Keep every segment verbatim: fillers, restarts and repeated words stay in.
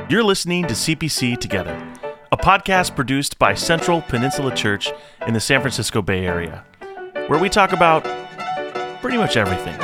You're listening to C P C Together, a podcast produced by Central Peninsula Church in the San Francisco Bay Area, where we talk about pretty much everything.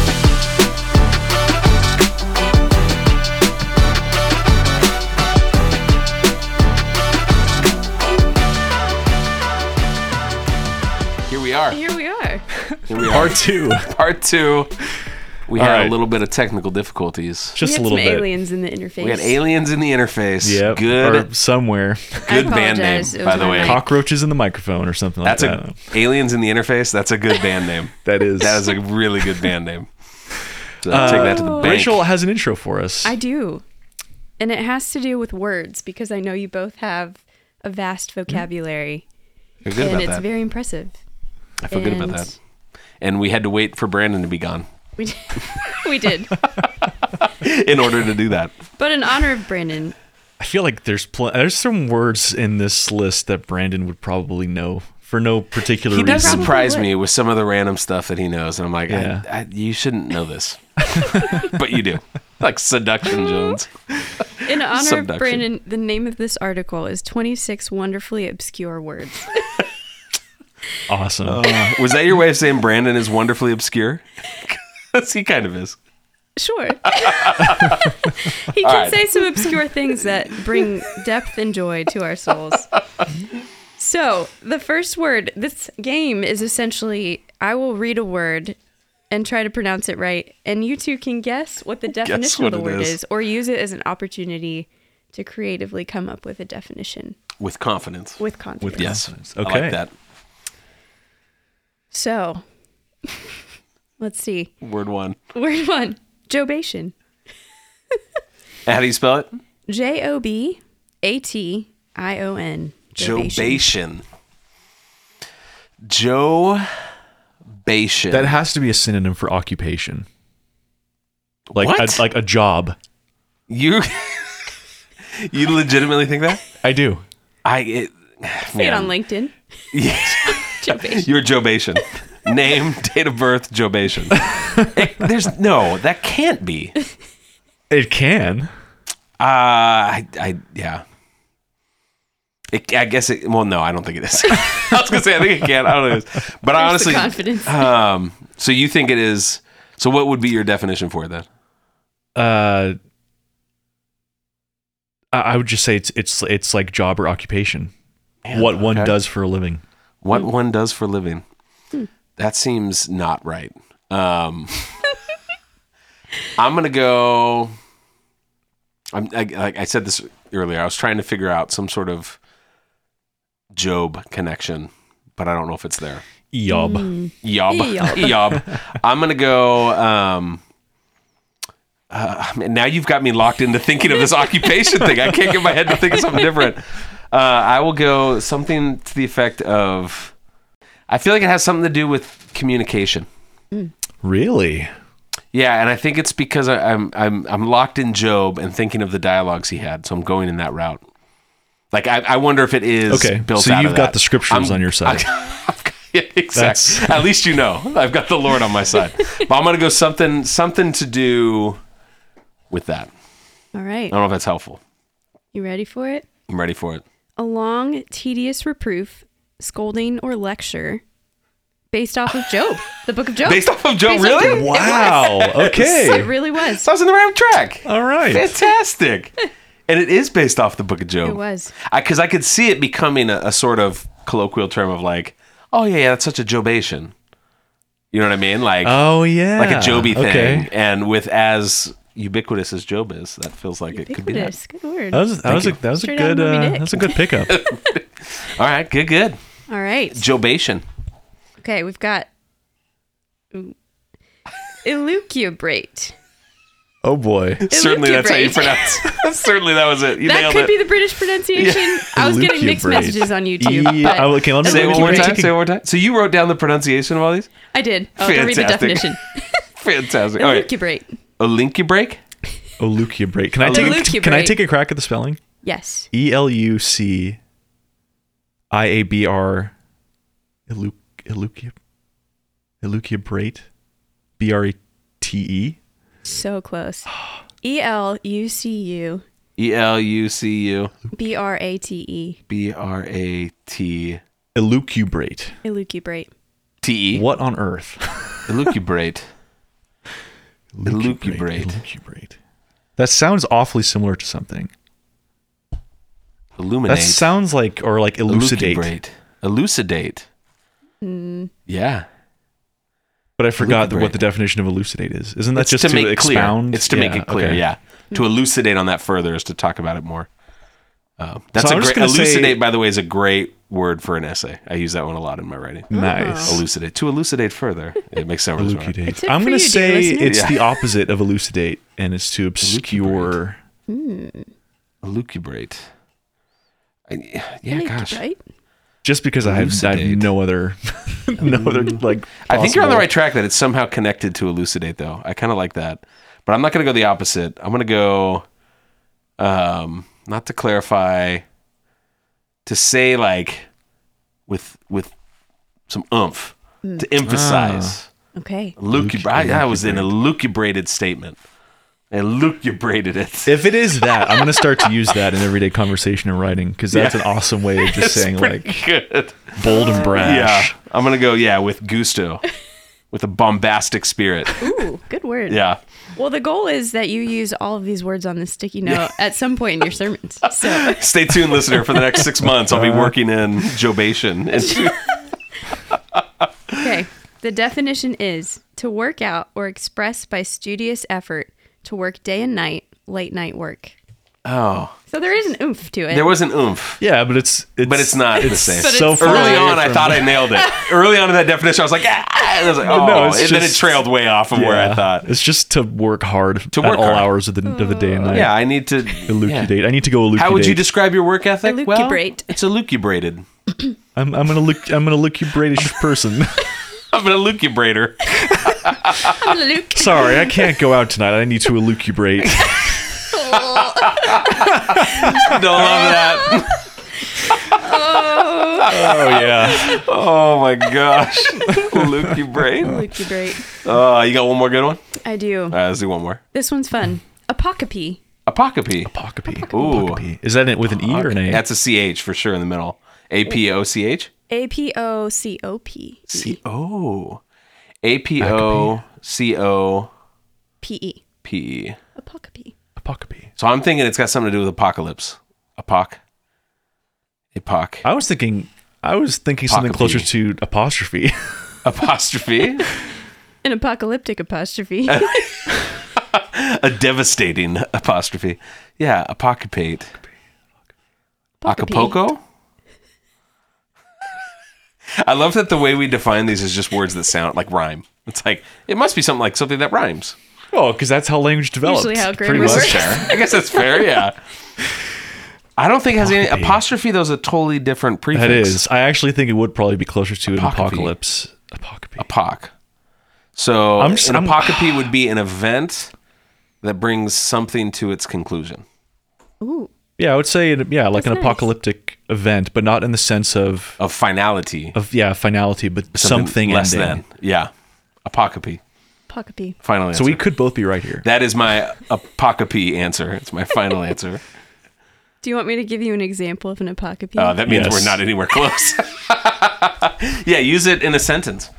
Here we are. Here we are. Here we are. Part two. Part two. We All had right. a little bit of technical difficulties. Just we had a little some bit. aliens in the interface. We had aliens in the interface. Yep. Good, Or somewhere. I good band name, apologize. It by was the my way. mic. Cockroaches in the microphone or something like That's that. a aliens in the interface. That's a good band name. That is. That is a really good band name. So Uh, take that to the bank. Rachel has an intro for us. I do. And it has to do with words because I know you both have a vast vocabulary. You're good and about it's that. very impressive. I feel good about and- that. And we had to wait for Brandon to be gone We did. we did. in order to do that. But in honor of Brandon, I feel like there's pl- there's some words in this list that Brandon would probably know for no particular He reason. does Probably surprise would. me with some of the random stuff that he knows, and I'm like, Yeah. I, I, you shouldn't know this, but you do. Like Seduction Jones. in honor of Subduction. Brandon, the name of this article is twenty-six Wonderfully Obscure Words. Awesome. Uh, was that your way of saying Brandon is wonderfully obscure? 'Cause he kind of is. Sure. he can right. say some obscure things that bring depth and joy to our souls. So, the first word, this game is essentially I will read a word and try to pronounce it right, and you two can guess what the definition what of the it word is. is, or use it as an opportunity to creatively come up with a definition With confidence. with confidence. With Yes. confidence. I Okay. like that. So, let's see. Word one. Word one, jobation. How do you spell it? J O B A T I O N. Jobation. Jobation. That has to be a synonym for occupation. Like What? A, like a job. You You legitimately think that? I do. I it, Say it man. on LinkedIn. Yes. Jobation. You're Jobation. Name, date of birth, Jobation. It- there's no, that can't be. Uh, It can. I, I, yeah. It, I guess it. Well, no, I don't think it is. I was gonna say I think it can. I don't know. If it is. But I There's honestly, the confidence. um. So you think it is? So what would be your definition for it then? Uh, I I would just say it's it's it's like job or occupation. Man, what one okay. does for a living. What one does for a living. That seems not right. Um, I'm gonna go. I'm I, like I said this earlier. I was trying to figure out some sort of Job connection, but I don't know if it's there. Job. Mm. Yob. Eyob. Yob. I'm going to go. Um, uh, man, now you've got me locked into thinking of this occupation thing. I can't get my head to think of something different. Uh, I will go something to the effect of. I feel like it has something to do with communication. Really? Yeah, and I think it's because I, I'm I'm I'm locked in Job and thinking of the dialogues he had, so I'm going in that route. Like I, I wonder if it is Okay, built so out you've of got that. the scriptures on your side. Yeah, exactly. That's- At least you know. I've got the Lord on my side. But I'm gonna go something something to do with that. All I right. don't know if that's helpful. You ready for it? I'm ready for it. A long, tedious reproof, scolding, or lecture based off of Job, the book of Job. Based off of Job, Based off really? Job. Wow. It Okay. really was. So I was in the right track. All right. Fantastic. And it is based off the book of Job. It was. Because I, I could see it becoming a, a sort of colloquial term of like, oh yeah, yeah, that's such a Jobation. You know what I mean? Like, Oh yeah. like a Joby thing. Okay. And with as ubiquitous as Job is, that feels like it could be that. Ubiquitous. Good word. That was that was a, you. that was a Straight out good of Moby uh, Dick. that's a good pickup. All right, good, good. All right. Jobation. Okay, we've got ooh, elucubrate. Oh boy. Certainly that's how you Elucubrate. pronounce. Certainly that was it. You That nailed could it. be the British pronunciation. I was getting mixed Elucubrate. messages on YouTube. Yeah, but oh, okay, let me- Say it one more Elucubrate. time. Say it one more time. So you wrote down the pronunciation of all these? I did. I'll read the Fantastic. definition. Fantastic. All right. Elucubrate. Elucubrate? Elucubrate. Can I take a, Elucubrate. can I take a crack at the spelling? Yes. E L U C I A B R eluc elucu elucubrate B R E T E. So close. E L U C U E L U C U. B R A T E. B R A T. Elucubrate. Elucubrate. T E. What on earth? Elucubrate. Elucubrate. Elucubrate. That sounds awfully similar to something. Illuminate. That sounds like, or like elucidate. Elucubrate. Elucidate. Mm. Yeah. But I forgot Elucubrate. what the definition of elucidate is. Isn't that It's just to to, make expound? clear. It's to make Yeah, it clear, okay. yeah. To elucidate on that further is to talk about it more. Uh, that's So a I'm just great, gonna say- elucidate, by the way, is a great word for an essay. I use that one a lot in my writing. Nice. Elucidate. To elucidate further. It makes sense. Elucidate. A tip I'm for going to you, dear say listener. it's Yeah. the opposite of elucidate, and it's to obscure. Elucubrate. I, yeah, gosh. Right? Just because I have, I have Elucidate. no other, no other like. I think you're on the possible- right track that it's somehow connected to elucidate, though. I kind of like that. But I'm not going to go the opposite. I'm going to go, um, not to clarify, to say like with with some oomph, to emphasize. Okay. Elucubrate. I, I was in a elucubrated statement. I elucubrated it. If it is that, I'm going to start to use that in everyday conversation and writing because that's Yeah. an awesome way of just It's saying pretty like good. bold and brash. Yeah, I'm going to go, yeah, with gusto, with a bombastic spirit. Ooh, good word. Yeah. Well, the goal is that you use all of these words on the sticky note at some point in your sermons. So Stay tuned, listener. For the next six months, I'll be Uh-huh. working in jobation. And okay. The definition is to work out or express by studious effort, to work day and night, late night work. oh, So there is an oomph to it. there was an oomph, Yeah, but it's, it's but it's not the same. But so it's far not. Early away on, I from- thought I nailed it. Early on in that definition, I was like, ah, and I was like, oh, no, it's and then it just- trailed way off from where I yeah, thought. it's just to work hard To at work all hard. hours of the of the day and night. Yeah, I need to Elucidate. yeah. I need to go elucidate. How would you describe your work ethic? Elucubrate. Well, it's elucubrated. I'm I'm gonna look I'm gonna elucubrate-ish person. I'm an elucubrator. Luke. Sorry, I can't go out tonight. I need to elucubrate. Don't love that. Oh yeah. Oh my gosh. Elucubrate. Lucubrate. Oh, you got one more good one? I do. All right, let's do one more. This one's fun. Apocope. Apocope. Apocope. Ooh. Apocope. Is that it with an E or an A? That's a C H for sure in the middle. A P O C H? A P O C O P. C O. A P O C O P E. P E. Apocope. Apocope. So I'm thinking it's got something to do with apocalypse. Apoc. Apoc. I was thinking I was thinking something Apocope. closer to apostrophe. Apostrophe. An apocalyptic apostrophe. A devastating apostrophe. Yeah, apocupate. Acapulco? I love that the way we define these is just words that sound like rhyme. It's like, it must be something like something that rhymes. Oh, because that's how language develops. Usually how Pretty grammar much. works. Fair. I guess that's fair, yeah. I don't think it has any Apocope. apostrophe, though, is a totally different prefix. That is. I actually think it would probably be closer to an Apocope. apocalypse. Apocope. Apoc. So I'm just- an I'm- apocope would be an event that brings something to its conclusion. Ooh. Yeah, I would say it- yeah, like That's an nice. apocalyptic event, but not in the sense of Of finality. of yeah, finality, but something, less ending. than. Yeah. Apocope. Apocope. Final answer. So we could both be right here. That is my apocope answer. It's my final answer. Do you want me to give you an example of an apocope? Uh, that means Yes. we're not anywhere close. Yeah, use it in a sentence.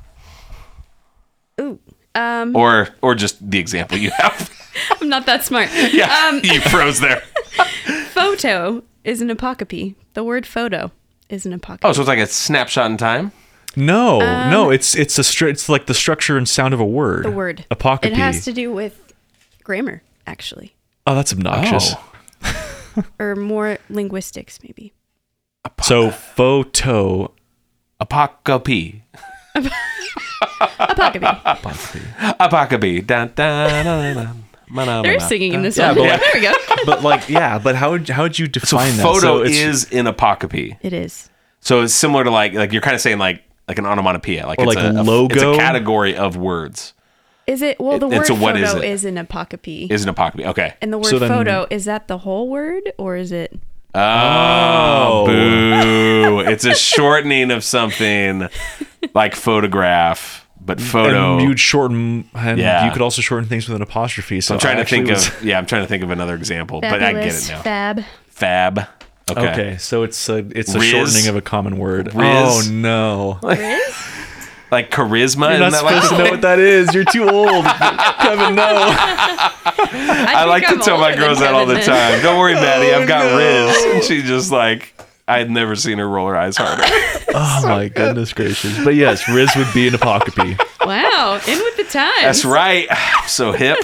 Ooh. Um, Or or just the example you have. I'm not that smart. Yeah, Um, you froze there. photo is an apocope. The word photo is an apocope. Oh, so it's like a snapshot in time? No, no, it's it's a str- it's like the structure and sound of a word. the word. Apocope. It has to do with grammar, actually, Oh, that's obnoxious. Oh. or more linguistics, maybe. So photo. Apocope. Apocope. Apocope. Dun, dun, dun, dun, dun. They're singing in this Yeah, one. but like- there we go. But like, yeah, but how would how would you So define that? photo So it's- is in apocope. It is. So it's similar to like like you're kind of saying like like an onomatopoeia, like Or it's like a, a- logo? It's a category of words. Is it? Well, the It- word it's a what photo is it? is an apocope. Is an apocope. Okay. and the word So then- photo, is that the whole word or is it? Oh, Oh. boo! It's a shortening of something like photograph. but photo. And you'd shorten, and Yeah. you could also shorten things with an apostrophe. So I'm trying I to think actually of was- yeah. I'm trying to think of another example, but I get Fabulous. it now. Fab. Fab. Okay. Okay, so it's a it's a Riz? shortening of a common word. Riz? Oh no! Riz? Like charisma. You're Isn't not that supposed like to know what that is. You're too old, Kevin. No. I, I like think to I'm tell my older girls than that all the Kevin then. time. Don't worry, Maddie. I've got no. Riz. And she just like, I had never seen her roll her eyes harder. Oh my goodness gracious! But yes, Riz would be an apocryphy. Wow, in with the times. That's right. I'm so hip.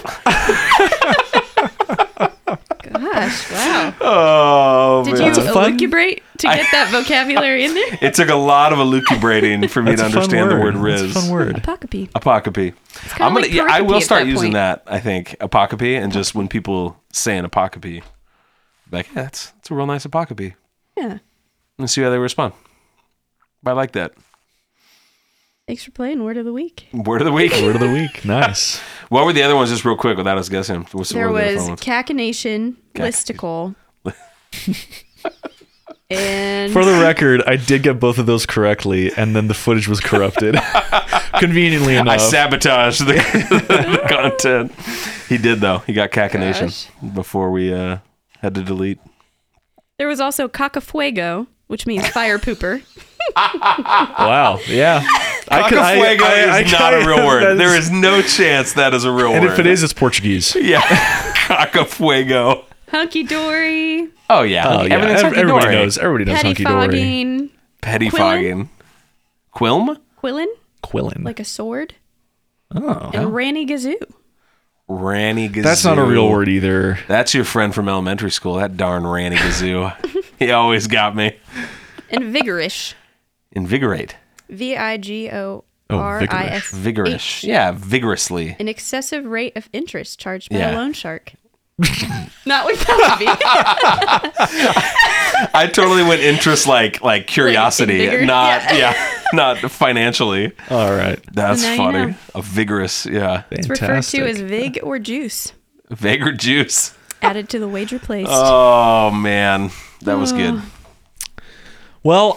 Gosh, wow. Oh, Did man. you That's fun. elucubrate to get that vocabulary in there? It took a lot of elucubrating for me That's to a fun understand the word That's Riz. a fun word. Apocryphy. Apocryphy. kinda I'm gonna. like Yeah, I will pericope at start that using point. that. I think apocryphy, and just when people say an apocryphy, like, yeah, that's it's a real nice apocryphy, Yeah. and see how they respond. I like that. Thanks for playing Word of the Week. Word of the week. Word of the week. Nice. What were the other ones, just real quick, without us guessing? What's There what were the other was fun ones? cachinnation, listicle, and For the record, I did get both of those correctly, and then the footage was corrupted. Conveniently enough. I sabotaged the, the content. He did though. He got cachinnation Gosh. before we uh, had to delete. there was also cacafuego, which means fire pooper. Wow. Yeah. I could- I- Cacafuego I- I is not a kinda- real word. that There is- is no chance that is a real And word. if it is, it's Portuguese. yeah, cacafuego. Hunky dory, Oh yeah, Oh yeah. everything's Ev- hunky Everybody dory. knows. Everybody knows hunky dory. pettifogging, Petty Quillin? fogging. Quilm? quillin, Quillin. like a sword, Oh. and ranny gazoo. Ranny Gazoo. That's not a real word either. That's your friend from elementary school. That darn Ranny Gazoo. He always got me. And vigorish. Invigorate. V I G O Oh, R I S. Vigorous. H. Yeah, vigorously. An excessive rate of interest charged by Yeah. a loan shark. Not with that I totally went interest like like curiosity, invigor- not yeah. yeah. not financially. All right. That's Now you funny. know. A vigorous, yeah. It's referred to as vig or juice. Vigor juice. Added to the wager placed. Oh man, that was good. Well,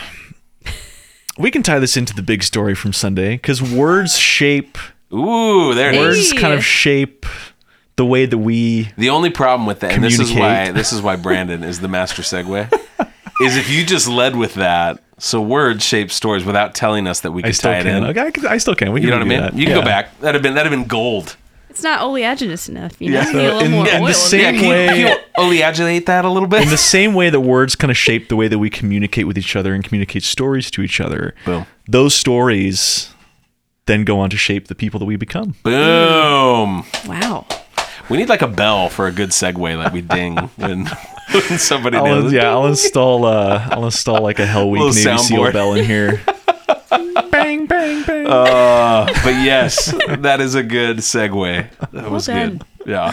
we can tie this into the big story from Sunday because words shape Ooh, there it Hey. is. words kind of shape the way that we The only problem with that, and this is why Communicate. this is why Brandon is the master segue, is if you just led with that. So words shape stories without telling us that we I could still tie it can. in. Okay, I, can- I still can. We can You know what I do mean? that. You can Yeah. go back. That'd have been that'd have been gold. It's not oleaginous enough, you know? Yeah. You need a So little in- more in the oil. same Yeah, can you, way- can you oleaginate that a little bit? In the same way that words kind of shape the way that we communicate with each other and communicate stories to each other, Boom. those stories then go on to shape the people that we become. Boom. Wow. We need like a bell for a good segue, like we ding when, when somebody I'll, nails it. yeah, I'll install. Uh, I'll install like a Hell Week Little Navy SEAL soundboard. bell in here. Bang, bang, bang. Uh, but yes, that is a good segue. That was done. good. Yeah.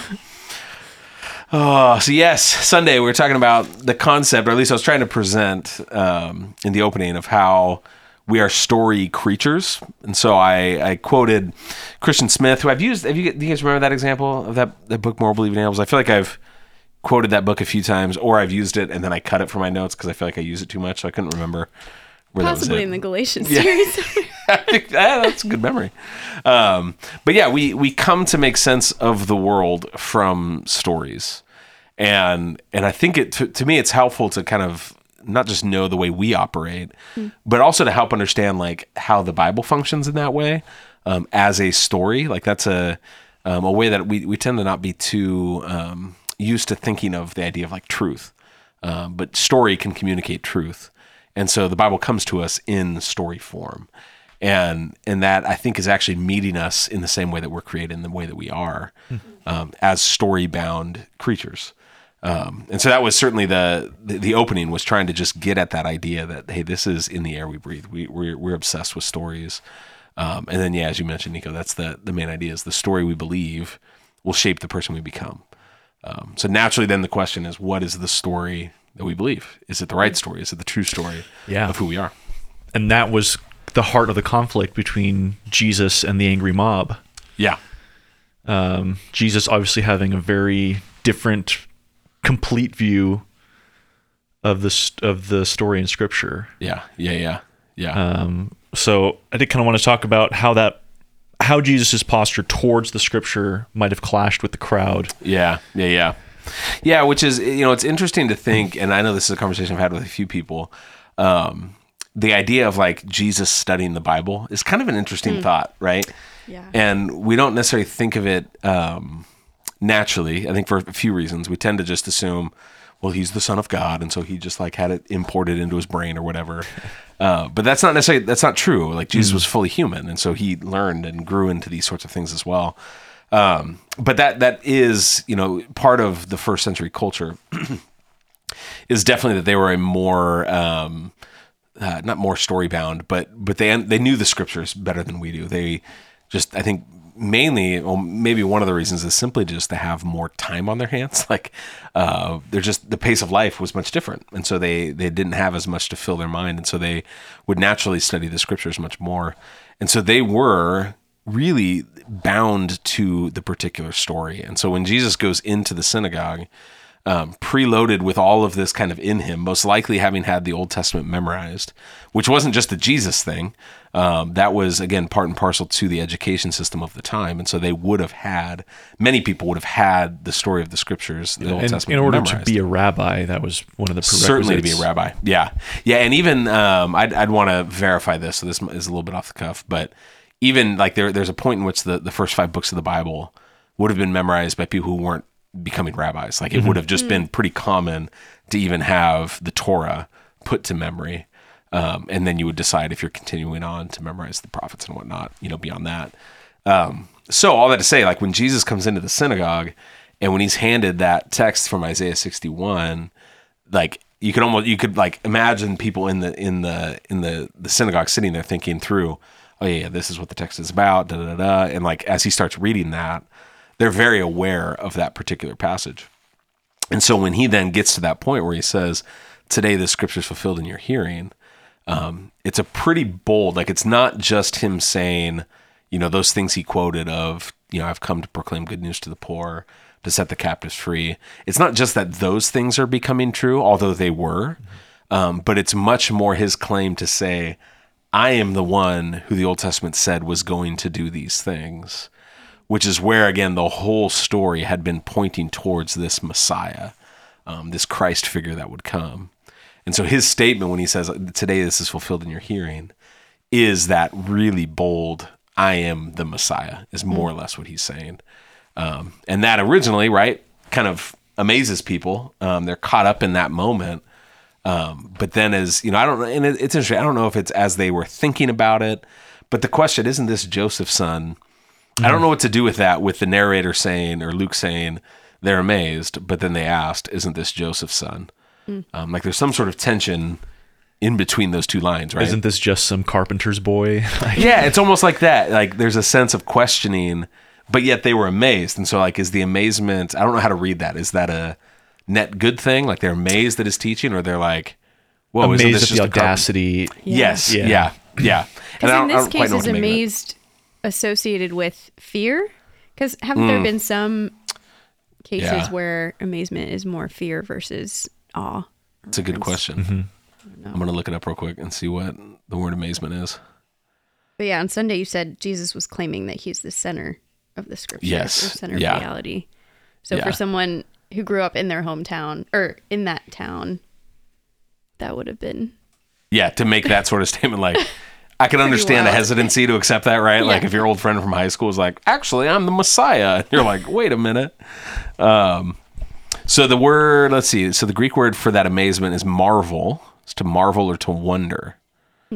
Oh, so yes, Sunday we were talking about the concept, or at least I was trying to present um, in the opening of how we are story creatures. And so I, I quoted Christian Smith, who I've used. Have you, do you guys remember that example of that, that book, More Believing Animals? I feel like I've quoted that book a few times, or I've used it and then I cut it from my notes because I feel like I use it too much. So I couldn't remember where Possibly that in was the at. Galatians Yeah. series. I think ah, that's a good memory. Um, but yeah, we we come to make sense of the world from stories, and and I think it to, to me it's helpful to kind of not just know the way we operate, but also to help understand like how the Bible functions in that way um, as a story. Like that's a um, a way that we we tend to not be too um, used to thinking of the idea of like truth, um, but story can communicate truth. And so the Bible comes to us in story form. And and that, I think, is actually meeting us in the same way that we're created, in the way that we are, um, as story-bound creatures. Um, and so that was certainly the, the the opening, was trying to just get at that idea that, hey, this is in the air we breathe. We, we're, we're obsessed with stories. Um, and then, yeah, as you mentioned, Nico, that's the, the main idea, is the story we believe will shape the person we become. Um, so naturally, then the question is, what is the story that we believe? Is it the right story? Is it the true story Yeah. of who we are? And that was the heart of the conflict between Jesus and the angry mob. Yeah. Um, Jesus obviously having a very different, complete view of the st- of the story in Scripture. Yeah. Yeah. Yeah. Yeah. Um, so I did kind of want to talk about how that how Jesus's posture towards the scripture might have clashed with the crowd. Yeah, yeah, yeah. Yeah, which is, you know, it's interesting to think, and I know this is a conversation I've had with a few people, um, the idea of like Jesus studying the Bible is kind of an interesting mm. thought, right? Yeah. And we don't necessarily think of it um, naturally, I think for a few reasons. We tend to just assume, well, he's the Son of God, and so he just like had it imported into his brain or whatever. Uh, but that's not necessarily, that's not true. Like Jesus mm. was fully human, and so he learned and grew into these sorts of things as well. Um, but that that is, you know, part of the first century culture is definitely that they were a more, um, uh, not more story bound, but but they they knew the scriptures better than we do. They just, I think, mainly, well, maybe one of the reasons is simply just to have more time on their hands. Like, uh, they're just, the pace of life was much different. And so they, they didn't have as much to fill their mind. And so they would naturally study the scriptures much more. And so they were really bound to the particular story. And so when Jesus goes into the synagogue, um, preloaded with all of this kind of in him, most likely having had the Old Testament memorized, which wasn't just a Jesus thing. Um, that was, again, part and parcel to the education system of the time. And so they would have had, many people would have had the story of the scriptures, the Old and Testament in order memorized. to be a rabbi, that was one of the prerequisites. Certainly to be a rabbi. Yeah. Yeah. And even, um, I'd, I'd want to verify this. So this is a little bit off the cuff, but even like there, there's a point in which the, the first five books of the Bible would have been memorized by people who weren't becoming rabbis. Like it mm-hmm. would have just mm. been pretty common to even have the Torah put to memory. Um, and then you would decide if you're continuing on to memorize the prophets and whatnot, you know, beyond that. Um, so all that to say, like when Jesus comes into the synagogue and when he's handed that text from Isaiah sixty-one, like you could almost, you could like imagine people in the, in the, in the, the synagogue sitting there thinking through, oh yeah, this is what the text is about, da, da, da, da. And like, as he starts reading that, they're very aware of that particular passage. And so when he then gets to that point where he says, today the scripture is fulfilled in your hearing, um, it's a pretty bold, like it's not just him saying, you know, those things he quoted of, you know, I've come to proclaim good news to the poor, to set the captives free. It's not just that those things are becoming true, although they were, um, but it's much more his claim to say, I am the one who the Old Testament said was going to do these things, which is where, again, the whole story had been pointing towards this Messiah, um, this Christ figure that would come. And so his statement when he says, today this is fulfilled in your hearing, is that really bold, I am the Messiah, is more or less what he's saying. Um, and that originally, right, kind of amazes people. Um, they're caught up in that moment. Um, but then as, you know, I don't know, and it, it's interesting, I don't know if it's as they were thinking about it, but the question, isn't this Joseph's son? Mm-hmm. I don't know what to do with that, with the narrator saying, or Luke saying, they're amazed, but then they asked, isn't this Joseph's son? Mm. Um, like there's some sort of tension in between those two lines, right? Isn't this just some carpenter's boy? Yeah, it's almost like that. Like there's a sense of questioning, but yet they were amazed. And so like, is the amazement, I don't know how to read that. Is that a net good thing? Like they're amazed at his teaching, or they're like, whoa, amazed isn't this at just the audacity. Yeah. Yes. Yeah. Yeah. yeah. Because in this case, is amazed associated with fear? Because haven't mm. there been some cases yeah. where amazement is more fear versus awe? That's a good question. Mm-hmm. I'm going to look it up real quick and see what the word amazement is. But yeah, on Sunday you said Jesus was claiming that he's the center of the scripture. Yes. Or center yeah. of reality. So yeah. for someone who grew up in their hometown, or in that town, that would have been... Yeah, to make that sort of statement, like, I can understand wild. a hesitancy to accept that, right? Yeah. Like if your old friend from high school is like, actually, I'm the Messiah. And you're like, wait a minute. Um, so the word, let's see. So the Greek word for that amazement is marvel. It's to marvel or to wonder. Hmm.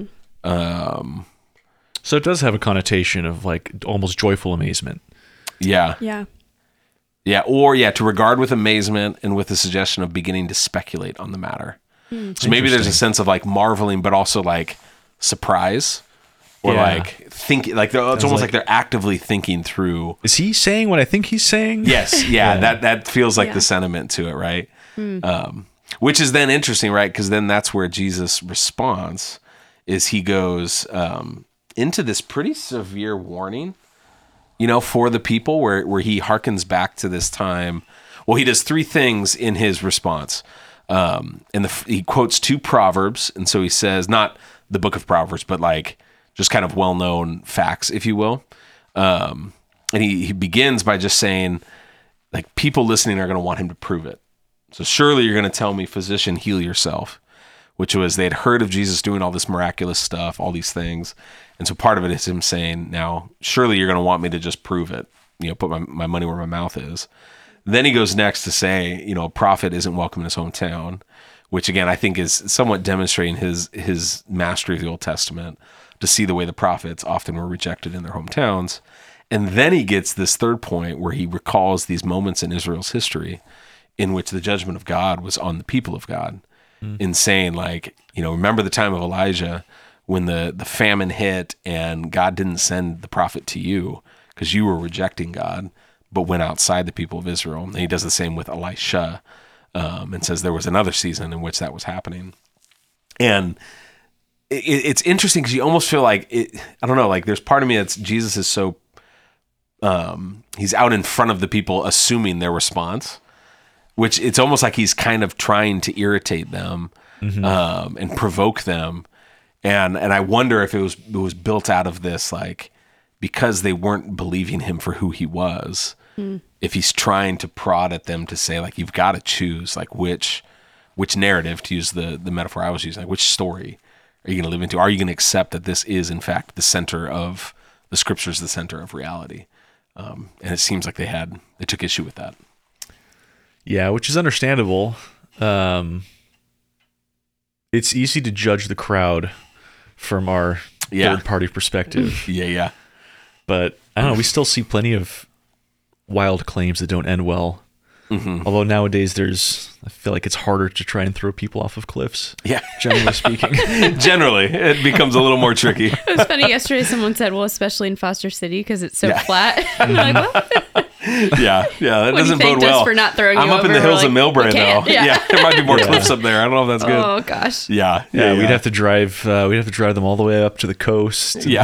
Um, so it does have a connotation of like almost joyful amazement. Yeah. Yeah. Yeah. Or yeah, to regard with amazement and with the suggestion of beginning to speculate on the matter. Hmm. So maybe there's a sense of like marveling, but also like surprise, or yeah. like think like it's almost like, like they're actively thinking through. Is he saying what I think he's saying? Yes, yeah, yeah. that that feels like yeah. the sentiment to it, right? Mm. Um, which is then interesting, right? Because then that's where Jesus' response is. He goes um, into this pretty severe warning, you know, for the people, where where he harkens back to this time. Well, he does three things in his response, um, and the, he quotes two proverbs, and so he says not the book of Proverbs, but like just kind of well-known facts, if you will. Um, and he, he begins by just saying, like, people listening are going to want him to prove it. So surely you're going to tell me, physician, heal yourself, which was they had heard of Jesus doing all this miraculous stuff, all these things. And so part of it is him saying, now, surely you're going to want me to just prove it, you know, put my, my money where my mouth is. Then he goes next to say, you know, a prophet isn't welcome in his hometown, which again, I think is somewhat demonstrating his his mastery of the Old Testament, to see the way the prophets often were rejected in their hometowns. And then he gets this third point where he recalls these moments in Israel's history in which the judgment of God was on the people of God, mm. in saying, like, you know, remember the time of Elijah when the, the famine hit and God didn't send the prophet to you because you were rejecting God, but went outside the people of Israel. And he does the same with Elisha, um, and says there was another season in which that was happening. And it, it's interesting because you almost feel like, it, I don't know, like there's part of me that's, Jesus is so, um, he's out in front of the people assuming their response, which it's almost like he's kind of trying to irritate them, mm-hmm. um, and provoke them. And and I wonder if it was it was built out of this, like, because they weren't believing him for who he was, mm. if he's trying to prod at them to say, like, you've got to choose, like, which which narrative, to use the, the metaphor I was using, like, which story are you going to live into? Are you going to accept that this is, in fact, the center of, the scriptures, the center of reality? Um, and it seems like they had, they took issue with that. Yeah, which is understandable. Um, it's easy to judge the crowd from our yeah. third-party perspective. yeah, yeah. But I don't know, we still see plenty of wild claims that don't end well. Mm-hmm. Although nowadays there's, I feel like it's harder to try and throw people off of cliffs. Yeah. Generally speaking. Generally, it becomes a little more tricky. It was funny, yesterday someone said, well, especially in Foster City because it's so yeah. flat. I'm like, what? yeah, yeah, that when doesn't bode well. For not throwing I'm you up over, in the hills like, of Millbrae, though. Yeah. yeah, there might be more yeah. cliffs up there. I don't know if that's good. Oh gosh. Yeah, yeah, yeah, we'd yeah. have to drive. Uh, we'd have to drive them all the way up to the coast. Yeah.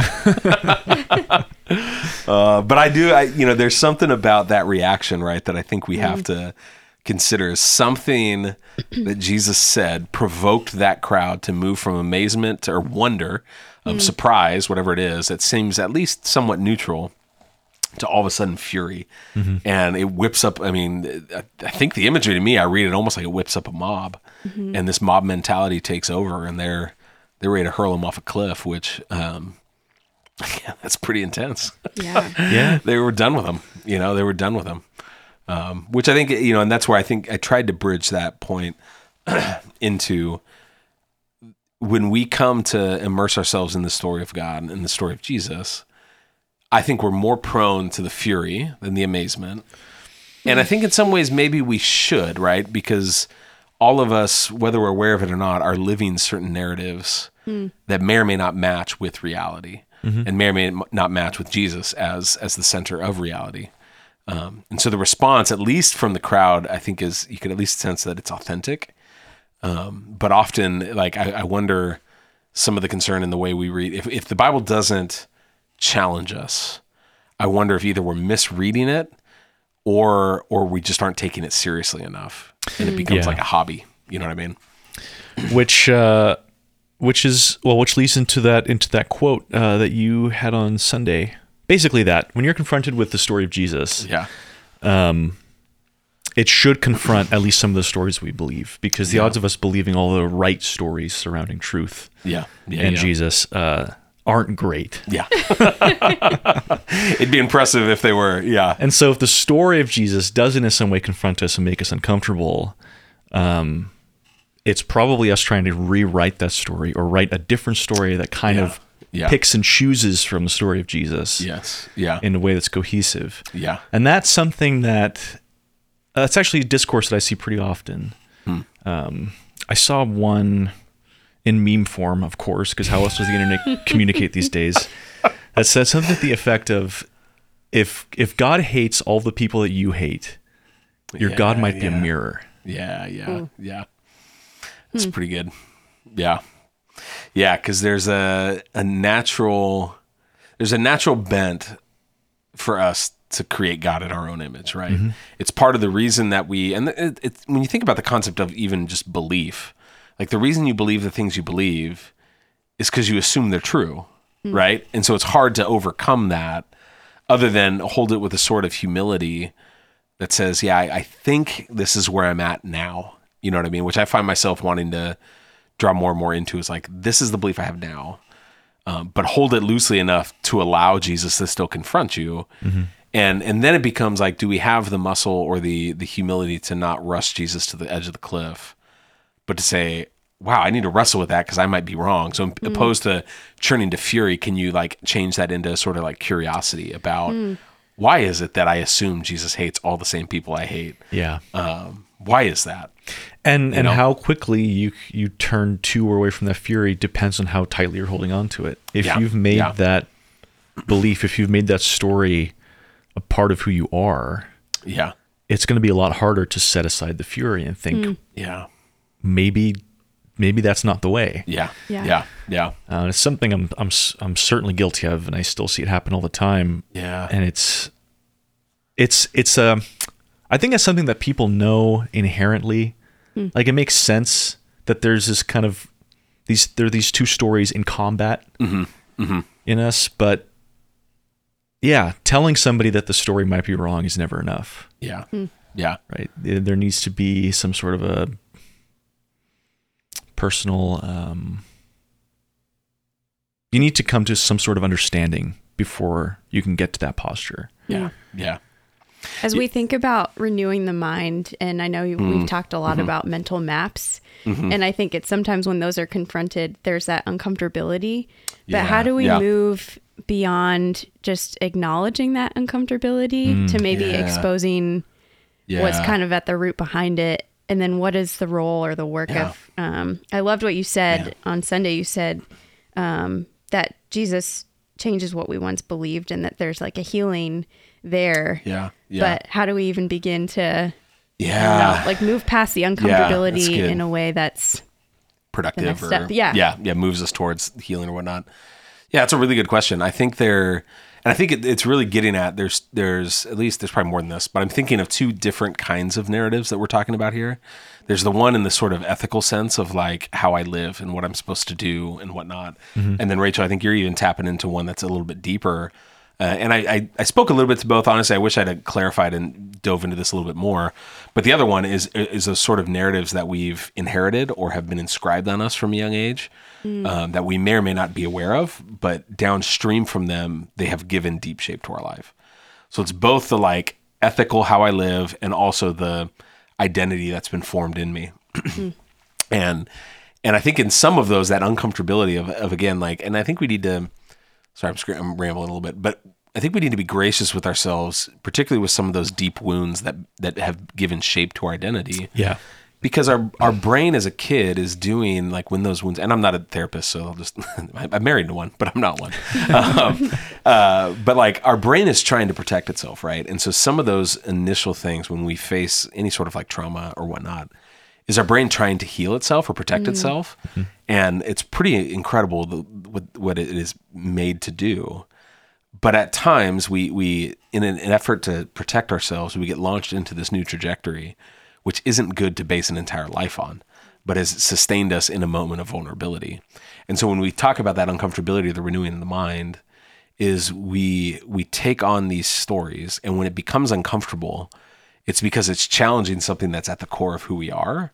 uh, but I do, I you know, there's something about that reaction, right, that I think we have mm. to consider as something that Jesus said provoked that crowd to move from amazement or wonder, of mm. surprise, whatever it is, that seems at least somewhat neutral, to all of a sudden fury. Mm-hmm. And it whips up, I mean, I think the imagery to me, I read it almost like it whips up a mob, mm-hmm. and this mob mentality takes over, and they're they're ready to hurl them off a cliff, which, um, yeah, that's pretty intense. Yeah. yeah. They were done with them, you know, they were done with them. Um, which I think, you know, and that's where I think I tried to bridge that point into when we come to immerse ourselves in the story of God and the story of Jesus, I think we're more prone to the fury than the amazement. And I think in some ways maybe we should, right? Because all of us, whether we're aware of it or not, are living certain narratives mm. that may or may not match with reality, mm-hmm. and may or may not match with Jesus as as the center of reality. Um, and so the response, at least from the crowd, I think is, you can at least sense that it's authentic. Um, but often, like, I, I wonder some of the concern in the way we read. If, if the Bible doesn't challenge us, I wonder if either we're misreading it or or we just aren't taking it seriously enough, and it becomes yeah. like a hobby. You know what I mean? Which uh, which is well, which leads into that into that quote uh, that you had on Sunday. Basically, that when you're confronted with the story of Jesus, yeah, um, it should confront at least some of the stories we believe, because the yeah. odds of us believing all the right stories surrounding truth, yeah, yeah and yeah. Jesus uh, aren't great. Yeah, it'd be impressive if they were. Yeah, and so if the story of Jesus doesn't in some way confront us and make us uncomfortable, um, it's probably us trying to rewrite that story or write a different story that kind yeah. of Yeah. picks and chooses from the story of Jesus. Yes. Yeah. In a way that's cohesive. Yeah. And that's something that, uh, that's actually a discourse that I see pretty often. Hmm. Um, I saw one in meme form, of course, because how else does the internet communicate these days? That says something to the effect of, if if God hates all the people that you hate, your yeah, God might yeah. be a mirror. Yeah. Yeah. Mm. Yeah. That's hmm. pretty good. Yeah. Yeah, because there's a a natural there's a natural bent for us to create God in our own image, right? Mm-hmm. It's part of the reason that we, and it, it, when you think about the concept of even just belief, like the reason you believe the things you believe is because you assume they're true, mm. right? And so it's hard to overcome that other than hold it with a sort of humility that says, yeah, I, I think this is where I'm at now. You know what I mean? Which I find myself wanting to draw more and more into is like, this is the belief I have now. Um, but hold it loosely enough to allow Jesus to still confront you. Mm-hmm. And and then it becomes like, do we have the muscle or the the humility to not rush Jesus to the edge of the cliff, but to say, wow, I need to wrestle with that because I might be wrong. So mm. opposed to churning to fury, can you like change that into sort of like curiosity about mm. why is it that I assume Jesus hates all the same people I hate? Yeah. Um, why is that? And you and know? how quickly you you turn to or away from that fury depends on how tightly you're holding on to it. If Yeah. you've made Yeah. that belief, if you've made that story a part of who you are, Yeah. it's going to be a lot harder to set aside the fury and think Mm. Yeah. maybe maybe that's not the way. Yeah. Yeah. Yeah. Yeah. Uh, it's something I'm I'm s- I'm certainly guilty of, and I still see it happen all the time. Yeah. And it's it's it's um I think it's something that people know inherently. Mm. Like it makes sense that there's this kind of these there are these two stories in combat Mm-hmm. Mm-hmm. in us, but yeah, telling somebody that the story might be wrong is never enough, Yeah. Mm. Yeah. right? There there needs to be some sort of a personal um you need to come to some sort of understanding before you can get to that posture. Yeah. Yeah. As we think about renewing the mind, and I know you- Mm. we've talked a lot about mental maps, Mm-hmm. and I think it's sometimes when those are confronted, there's that uncomfortability. But Yeah, how do we yeah. move beyond just acknowledging that uncomfortability to maybe yeah. exposing Yeah. what's kind of at the root behind it? And then what is the role or the work Yeah. of, um, I loved what you said Yeah. on Sunday. You said um, that Jesus changes what we once believed and that there's like a healing there. Yeah. Yeah. But how do we even begin to, I don't yeah. know, like move past the that's uncomfortability good. in a way that's, productive next or step. Yeah. yeah yeah moves us towards healing or whatnot. Yeah, it's a really good question. I think there and I think it, it's really getting at there's there's at least there's probably more than this, but I'm thinking of two different kinds of narratives that we're talking about here. There's the one in the sort of ethical sense of like how I live and what I'm supposed to do and whatnot. Mm-hmm. And then Rachel, I think you're even tapping into one that's a little bit deeper. Uh, and I, I, I spoke a little bit to both. Honestly, I wish I'd have clarified and dove into this a little bit more. But the other one is is those sort of narratives that we've inherited or have been inscribed on us from a young age um, that we may or may not be aware of, but downstream from them, they have given deep shape to our life. So it's both the like ethical how I live and also the identity that's been formed in me. and and I think in some of those, that uncomfortability of, of again, like, and I think we need to, sorry, I'm, scr- I'm rambling a little bit, but I think we need to be gracious with ourselves, particularly with some of those deep wounds that, that have given shape to our identity. Yeah. Because our, our brain as a kid is doing like when those wounds, and I'm not a therapist, so I'll just, I'm married to one, but I'm not one. um, uh, but like our brain is trying to protect itself, right? And so some of those initial things when we face any sort of like trauma or whatnot, is our brain trying to heal itself or protect itself. Mm-hmm. And it's pretty incredible the, what, what it is made to do. But at times we, we in an, an effort to protect ourselves, we get launched into this new trajectory, which isn't good to base an entire life on, but has sustained us in a moment of vulnerability. And so when we talk about that uncomfortability, the renewing of the mind, is we we take on these stories, and when it becomes uncomfortable, it's because it's challenging something that's at the core of who we are.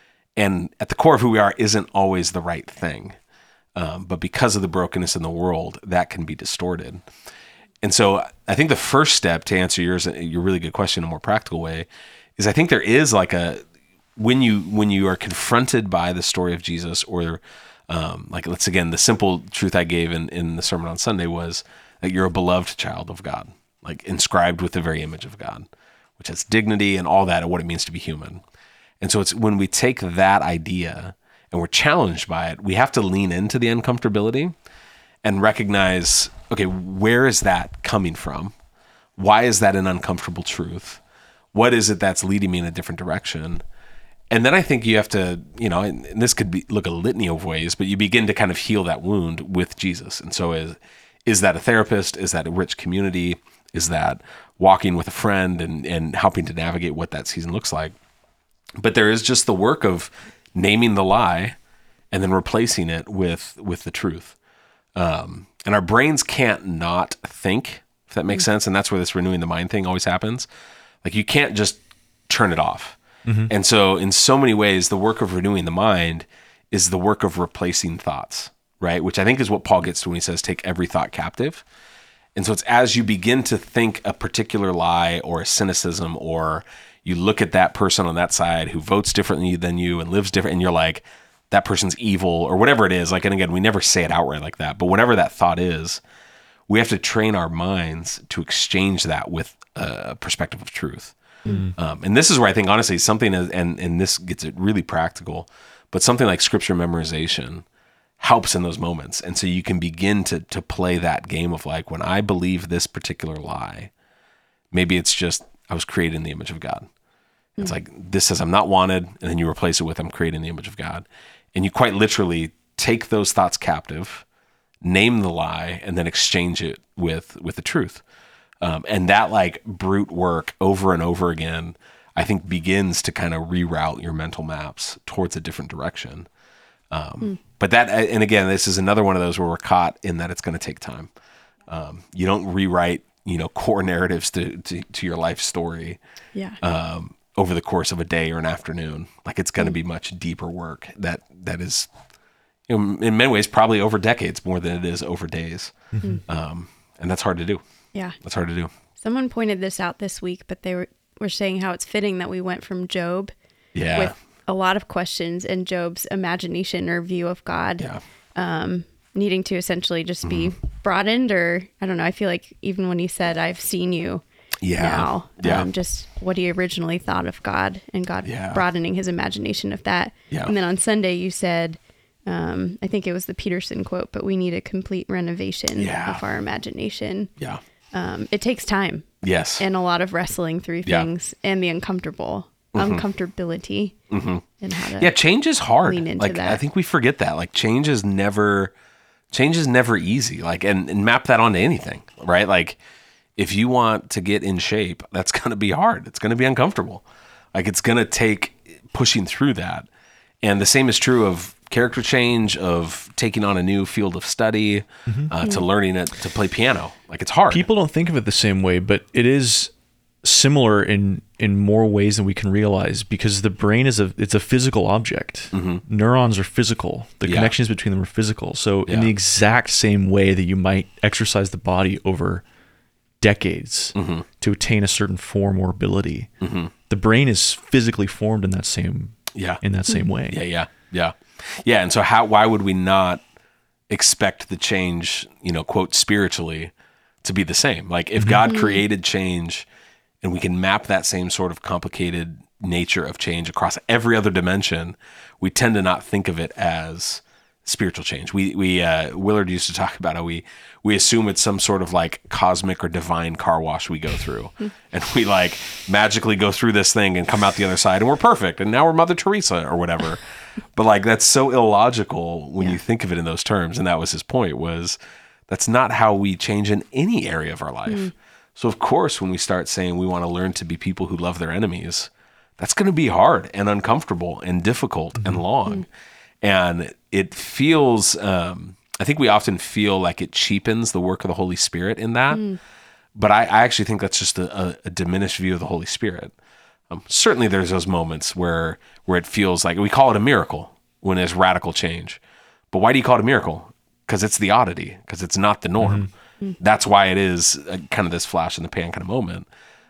And at the core of who we are isn't always the right thing. Um, but because of the brokenness in the world, that can be distorted. And so I think the first step to answer yours, your really good question in a more practical way, is I think there is like a, when you when you are confronted by the story of Jesus, or um, like, let's again, the simple truth I gave in, in the sermon on Sunday was that you're a beloved child of God, like inscribed with the very image of God, which has dignity and all that and what it means to be human. And so it's when we take that idea and we're challenged by it, we have to lean into the uncomfortability and recognize, okay, where is that coming from? Why is that an uncomfortable truth? What is it that's leading me in a different direction? And then I think you have to, you know, and, and this could be look a litany of ways, but you begin to kind of heal that wound with Jesus. And so is, is that a therapist? Is that a rich community? Is that walking with a friend and, and helping to navigate what that season looks like? But there is just the work of naming the lie and then replacing it with with the truth. Um, and our brains can't not think if that makes sense. And that's where this renewing the mind thing always happens. Like you can't just turn it off. Mm-hmm. And so in so many ways, the work of renewing the mind is the work of replacing thoughts, right? Which I think is what Paul gets to when he says, take every thought captive. And so it's as you begin to think a particular lie or a cynicism, or you look at that person on that side who votes differently than you and lives different, and you're like, that person's evil or whatever it is. Like, and again, we never say it outright like that, but whatever that thought is, we have to train our minds to exchange that with a perspective of truth. Mm. Um, and this is where I think, honestly, something is, and, and this gets it really practical, but something like scripture memorization helps in those moments. And so you can begin to to play that game of like, when I believe this particular lie, maybe it's just, I was created in the image of God. Mm. It's like, this says I'm not wanted, and then you replace it with, I'm created in the image of God. And you quite literally take those thoughts captive, name the lie, and then exchange it with with the truth. Um, and that like brute work over and over again, I think begins to kind of reroute your mental maps towards a different direction. Um, mm. But that, and again, this is another one of those where we're caught in that it's going to take time. Um, you don't rewrite, you know, core narratives to, to, to your life story yeah. um, over the course of a day or an afternoon. Like it's going to mm. be much deeper work that, that is, you know, in many ways, probably over decades more than it is over days. Mm-hmm. Um, and that's hard to do. Yeah. That's hard to do. Someone pointed this out this week, but they were, were saying how it's fitting that we went from Job yeah. with a lot of questions and Job's imagination or view of God yeah. um, needing to essentially just be mm-hmm. broadened, or I don't know. I feel like even when he said, I've seen you yeah. now, yeah. Um, just what he originally thought of God, and God yeah. broadening his imagination of that. Yeah. And then on Sunday you said, um, I think it was the Peterson quote, but we need a complete renovation yeah. of our imagination. Yeah. Um, it takes time. Yes. And a lot of wrestling through things yeah. and the uncomfortable, mm-hmm. uncomfortability mm-hmm. and how to Yeah, change is hard. lean into like that. I think we forget that. Like change is never change is never easy. Like and, and map that onto anything, right? Like if you want to get in shape, that's gonna be hard. It's gonna be uncomfortable. Like it's gonna take pushing through that. And the same is true of character change, of taking on a new field of study, mm-hmm. uh, to learning it to play piano. Like it's hard. People don't think of it the same way, but it is similar in in more ways than we can realize, because the brain is a it's a physical object. Mm-hmm. Neurons are physical. The yeah. connections between them are physical. So yeah. in the exact same way that you might exercise the body over decades mm-hmm. to attain a certain form or ability, mm-hmm. the brain is physically formed in that same yeah in that same way. Yeah, yeah, yeah. Yeah, and so how why would we not expect the change, you know, quote, spiritually to be the same? Like if mm-hmm. God created change and we can map that same sort of complicated nature of change across every other dimension, we tend to not think of it as spiritual change. We we uh, Willard used to talk about how we we assume it's some sort of like cosmic or divine car wash we go through, and we like magically go through this thing and come out the other side and we're perfect, and now we're Mother Teresa or whatever. But like that's so illogical when yeah. you think of it in those terms. And that was his point, was that's not how we change in any area of our life. Mm. So of course, when we start saying we want to learn to be people who love their enemies, that's going to be hard and uncomfortable and difficult mm-hmm. and long. Mm. And it feels, um, I think we often feel like it cheapens the work of the Holy Spirit in that. Mm. But I, I actually think that's just a, a, a diminished view of the Holy Spirit. Um, certainly there's those moments where where it feels like, we call it a miracle when there's radical change. But why do you call it a miracle? Because it's the oddity, because it's not the norm. Mm-hmm. That's why it is a, kind of this flash in the pan kind of moment.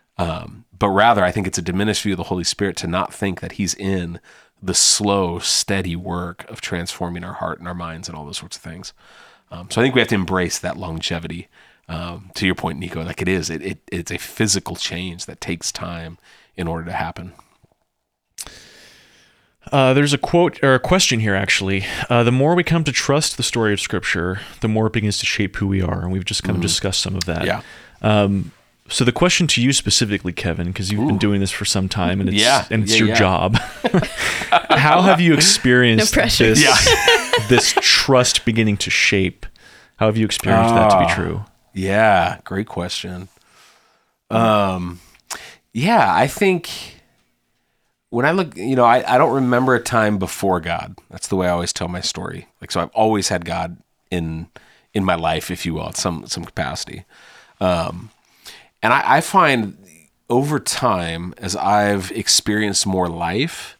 Um, but rather, I think it's a diminished view of the Holy Spirit to not think that he's in the slow, steady work of transforming our heart and our minds and all those sorts of things. Um, so I think we have to embrace that longevity. Um, to your point, Nico, like it is, it, it it's a physical change that takes time in order to happen. Uh, there's a quote or a question here, actually. Uh, the more we come to trust the story of Scripture, the more it begins to shape who we are. And we've just kind mm-hmm. of discussed some of that. Yeah. Um, so the question to you specifically, Kevin, because you've Ooh. been doing this for some time and it's, yeah. and it's yeah, your yeah. job. How have you experienced no this, yeah. this trust beginning to shape? How have you experienced uh, that to be true? Yeah, great question. Um, yeah, I think when I look, you know, I, I don't remember a time before God. That's the way I always tell my story. Like, so I've always had God in in my life, if you will, at some some capacity. Um, And I, I find over time, as I've experienced more life,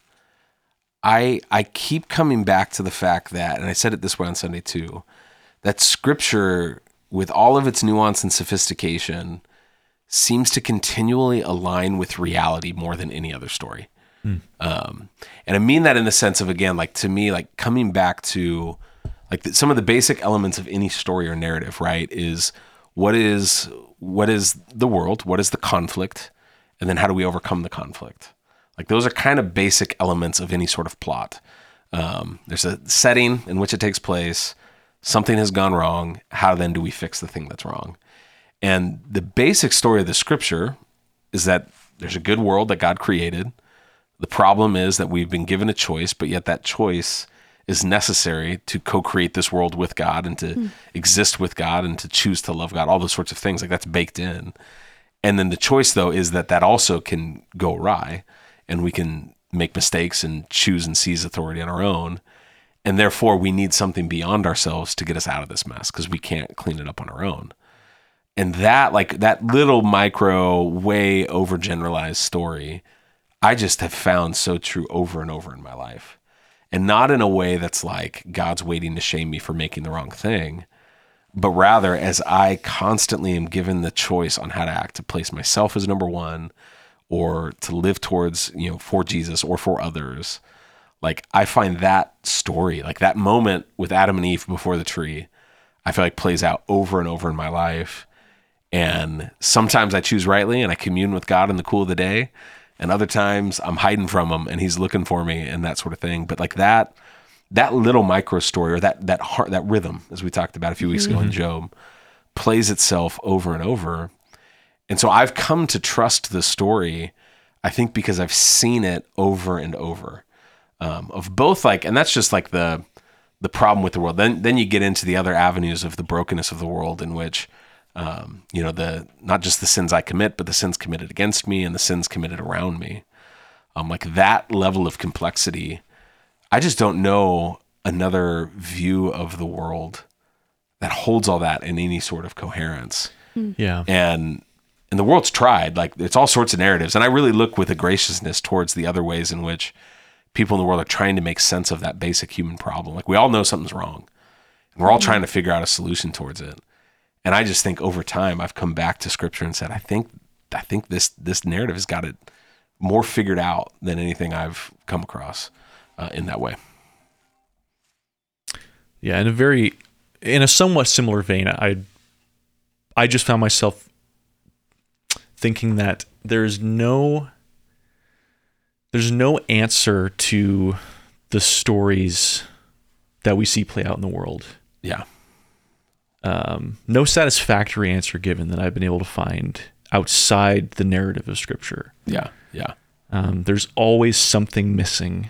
I I keep coming back to the fact that, and I said it this way on Sunday too, that Scripture, with all of its nuance and sophistication, seems to continually align with reality more than any other story. Hmm. Um, and I mean that in the sense of, again, like to me, like coming back to like the, some of the basic elements of any story or narrative, right, is what is what is the world, what is the conflict, and then how do we overcome the conflict? Like those are kind of basic elements of any sort of plot. Um, there's a setting in which it takes place. Something has gone wrong. How then do we fix the thing that's wrong? And the basic story of the Scripture is that there's a good world that God created. The problem is that we've been given a choice, but yet that choice is necessary to co-create this world with God and to mm. exist with God and to choose to love God, all those sorts of things. Like that's baked in. And then the choice, though, is that that also can go awry and we can make mistakes and choose and seize authority on our own. And therefore, we need something beyond ourselves to get us out of this mess because we can't clean it up on our own. And that, like that little micro, way overgeneralized story, I just have found so true over and over in my life. And not in a way that's like God's waiting to shame me for making the wrong thing, but rather as I constantly am given the choice on how to act, to place myself as number one or to live towards, you know, for Jesus or for others. Like I find that story, like that moment with Adam and Eve before the tree, I feel like plays out over and over in my life. And sometimes I choose rightly and I commune with God in the cool of the day. And other times I'm hiding from him and he's looking for me and that sort of thing. But like that, that little micro story or that, that heart, that rhythm, as we talked about a few weeks mm-hmm. ago in Job, plays itself over and over. And so I've come to trust the story, I think because I've seen it over and over um, of both like, and that's just like the, the problem with the world. Then, then you get into the other avenues of the brokenness of the world in which, Um, you know, the not just the sins I commit, but the sins committed against me and the sins committed around me. Um, like that level of complexity, I just don't know another view of the world that holds all that in any sort of coherence. Yeah. And and the world's tried, like it's all sorts of narratives. And I really look with a graciousness towards the other ways in which people in the world are trying to make sense of that basic human problem. Like we all know something's wrong and we're all trying to figure out a solution towards it. And I just think over time I've come back to Scripture and said, I think, I think this this narrative has got it more figured out than anything I've come across uh, in that way. Yeah, in a very, in a somewhat similar vein, I, I just found myself thinking that there's no, there's no answer to the stories that we see play out in the world. Yeah. Um, no satisfactory answer given that I've been able to find outside the narrative of Scripture. Yeah, yeah. Um, there's always something missing,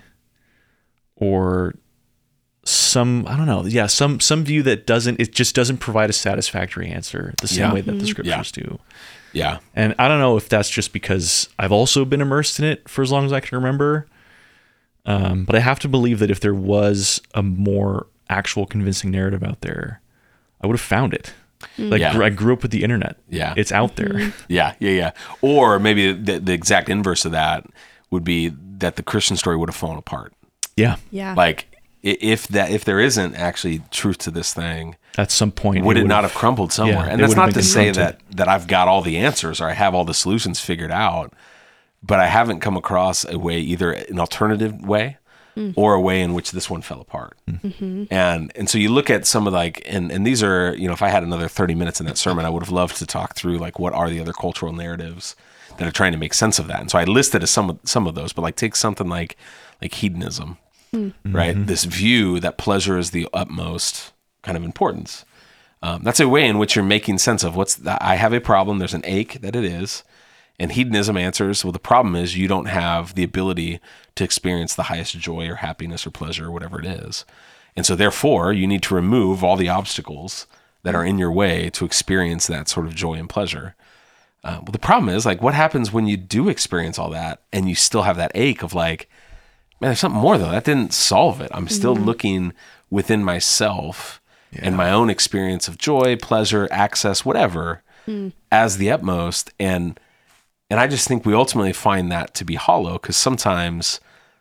or some I don't know. Yeah, some some view that doesn't it just doesn't provide a satisfactory answer the same yeah. way that the Scriptures yeah. do. Yeah. And I don't know if that's just because I've also been immersed in it for as long as I can remember. Um, but I have to believe that if there was a more actual convincing narrative out there, I would have found it. Like yeah. I grew up with the internet. Yeah. It's out there. Yeah, yeah, yeah. Or maybe the, the exact inverse of that would be that the Christian story would have fallen apart. Yeah. Yeah. Like if that if there isn't actually truth to this thing, at some point would it, it not have crumbled somewhere? Yeah, and it that's would have not to been say confronted. that that I've got all the answers or I have all the solutions figured out, but I haven't come across a way, either an alternative way Mm. or a way in which this one fell apart. Mm-hmm. And and so you look at some of like, and, and these are, you know, if I had another thirty minutes in that sermon, I would have loved to talk through like what are the other cultural narratives that are trying to make sense of that. And so I listed as some of, some of those, but like take something like like hedonism, mm. right? Mm-hmm. This view that pleasure is the utmost kind of importance. Um, that's a way in which you're making sense of what's, the, I have a problem, there's an ache that it is. And hedonism answers, well, the problem is you don't have the ability to experience the highest joy or happiness or pleasure or whatever it is. And so therefore, you need to remove all the obstacles that are in your way to experience that sort of joy and pleasure. Uh, well, the problem is, like, what happens when you do experience all that and you still have that ache of like, man, there's something more though. That didn't solve it. I'm still mm-hmm. looking within myself yeah. and my own experience of joy, pleasure, access, whatever. mm. as the utmost. And and I just think we ultimately find that to be hollow, because sometimes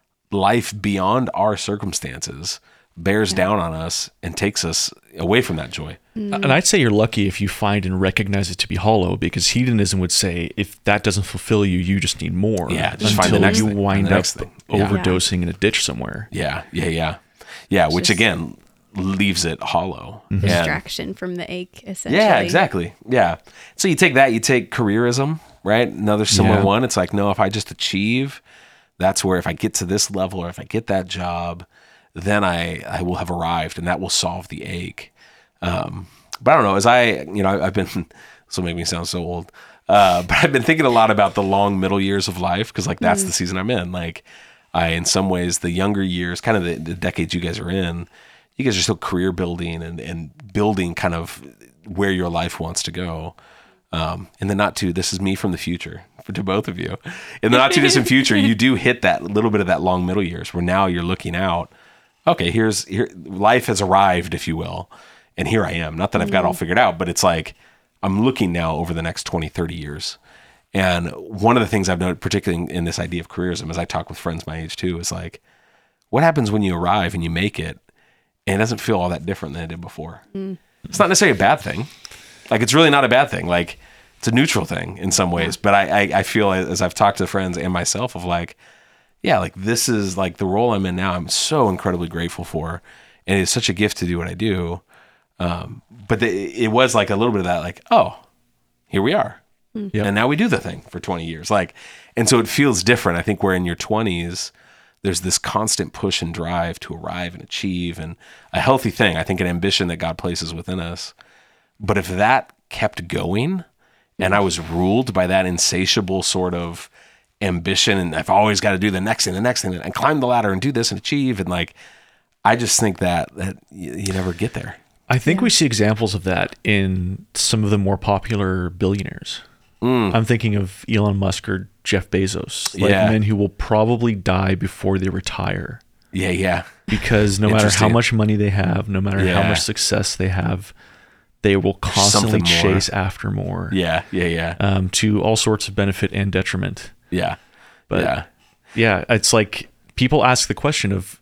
life beyond our circumstances bears yeah. down on us and takes us away from that joy. Mm. And I'd say you're lucky if you find and recognize it to be hollow, because hedonism would say if that doesn't fulfill you, you just need more. Yeah, just until find the next you thing, wind the up next thing. Yeah. overdosing in a ditch somewhere. Yeah, yeah, yeah. Yeah, which just again leaves it hollow. Mm-hmm. Distraction and, from the ache, essentially. Yeah, exactly. Yeah. So you take that, you take careerism, right? Another similar Yeah. one. It's like, no, if I just achieve, that's where if I get to this level or if I get that job, then I, I will have arrived and that will solve the ache. Um, but I don't know, as I, you know, I've been, this will make me sound so old, uh, but I've been thinking a lot about the long middle years of life, because like that's mm. the season I'm in. Like I, in some ways, the younger years, kind of the, the decades you guys are in, you guys are still career building and, and building kind of where your life wants to go. Um, and then not too, this is me from the future for to both of you. In the not too distant future, you do hit that little bit of that long middle years where now you're looking out. Okay, here's here life has arrived, if you will, and here I am. Not that I've got it all figured out, but it's like I'm looking now over the next twenty, thirty years. And one of the things I've noted, particularly in, in this idea of careerism, as I talk with friends my age too, is like, what happens when you arrive and you make it, and it doesn't feel all that different than it did before? Mm. It's not necessarily a bad thing. Like, it's really not a bad thing. Like, it's a neutral thing in some ways. But I, I, I feel, as I've talked to friends and myself, of like, yeah, like this is like the role I'm in now. I'm so incredibly grateful for, and it's such a gift to do what I do. Um, but the, it was like a little bit of that, like, oh, here we are, mm. yep. and now we do the thing for twenty years. Like, and so it feels different. I think where in your twenties, there's this constant push and drive to arrive and achieve, and a healthy thing. I think an ambition that God places within us. But if that kept going, and I was ruled by that insatiable sort of ambition, and I've always got to do the next thing, the next thing, and climb the ladder and do this and achieve, and like, I just think that that you, you never get there. I think yeah. we see examples of that in some of the more popular billionaires. Mm. I'm thinking of Elon Musk or Jeff Bezos, like yeah. men who will probably die before they retire. Yeah, yeah. Because no matter how much money they have, no matter yeah. how much success they have, they will constantly chase after more. Yeah, yeah, yeah. Um, to all sorts of benefit and detriment. Yeah. But yeah. yeah, it's like people ask the question of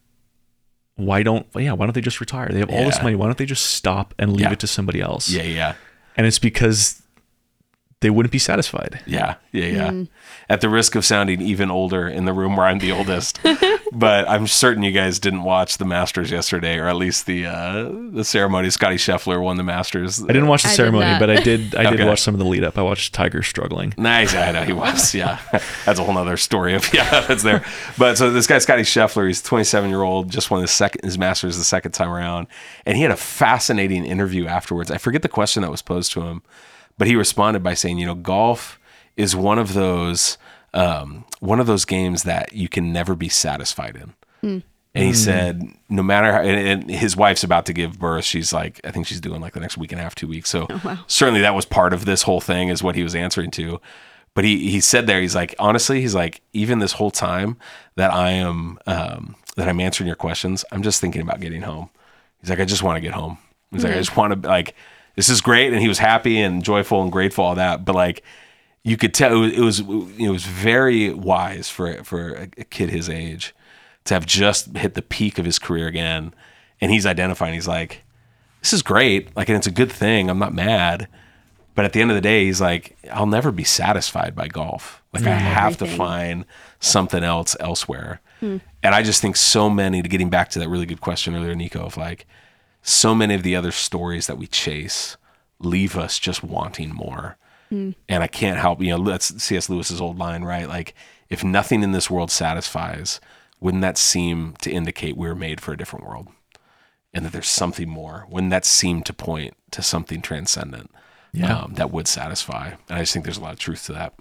why don't yeah, why don't they just retire? They have all yeah. this money. Why don't they just stop and leave yeah. it to somebody else? Yeah, yeah. And it's because they wouldn't be satisfied. Yeah, yeah, yeah. Mm. At the risk of sounding even older in the room where I'm the oldest, but I'm certain you guys didn't watch the Masters yesterday, or at least the uh, the ceremony. Scotty Scheffler won the Masters. I didn't watch the I ceremony, but I did. I did okay. watch some of the lead up. I watched Tiger struggling. Nice, I know he was. Yeah, that's a whole nother story of yeah, that's there. But so this guy Scotty Scheffler, he's a twenty-seven year old, just won his second his Masters the second time around, and he had a fascinating interview afterwards. I forget the question that was posed to him. But he responded by saying, you know, golf is one of those um, one of those games that you can never be satisfied in. Mm. And he mm. said, no matter how, and, and his wife's about to give birth. She's like, I think she's doing like the next week and a half, two weeks. So oh, wow. certainly that was part of this whole thing, is what he was answering to. But he he said there, he's like, honestly, he's like, even this whole time that I am um, that I'm answering your questions, I'm just thinking about getting home. He's like, I just want to get home. He's mm. like, I just want to like. This is great, and he was happy and joyful and grateful, all that. But like, you could tell it was it was very wise for for a kid his age to have just hit the peak of his career again. And he's identifying. He's like, "This is great. Like, and it's a good thing. I'm not mad." But at the end of the day, he's like, "I'll never be satisfied by golf. Like, I have everything. to find something else elsewhere." Hmm. And I just think so many. To getting back to that really good question earlier, Nico, of like, so many of the other stories that we chase leave us just wanting more. Mm. And I can't help, you know, that's C S Lewis's old line, right? Like, if nothing in this world satisfies, wouldn't that seem to indicate we were made for a different world? And that there's something more? Wouldn't that seem to point to something transcendent yeah. um, that would satisfy? And I just think there's a lot of truth to that.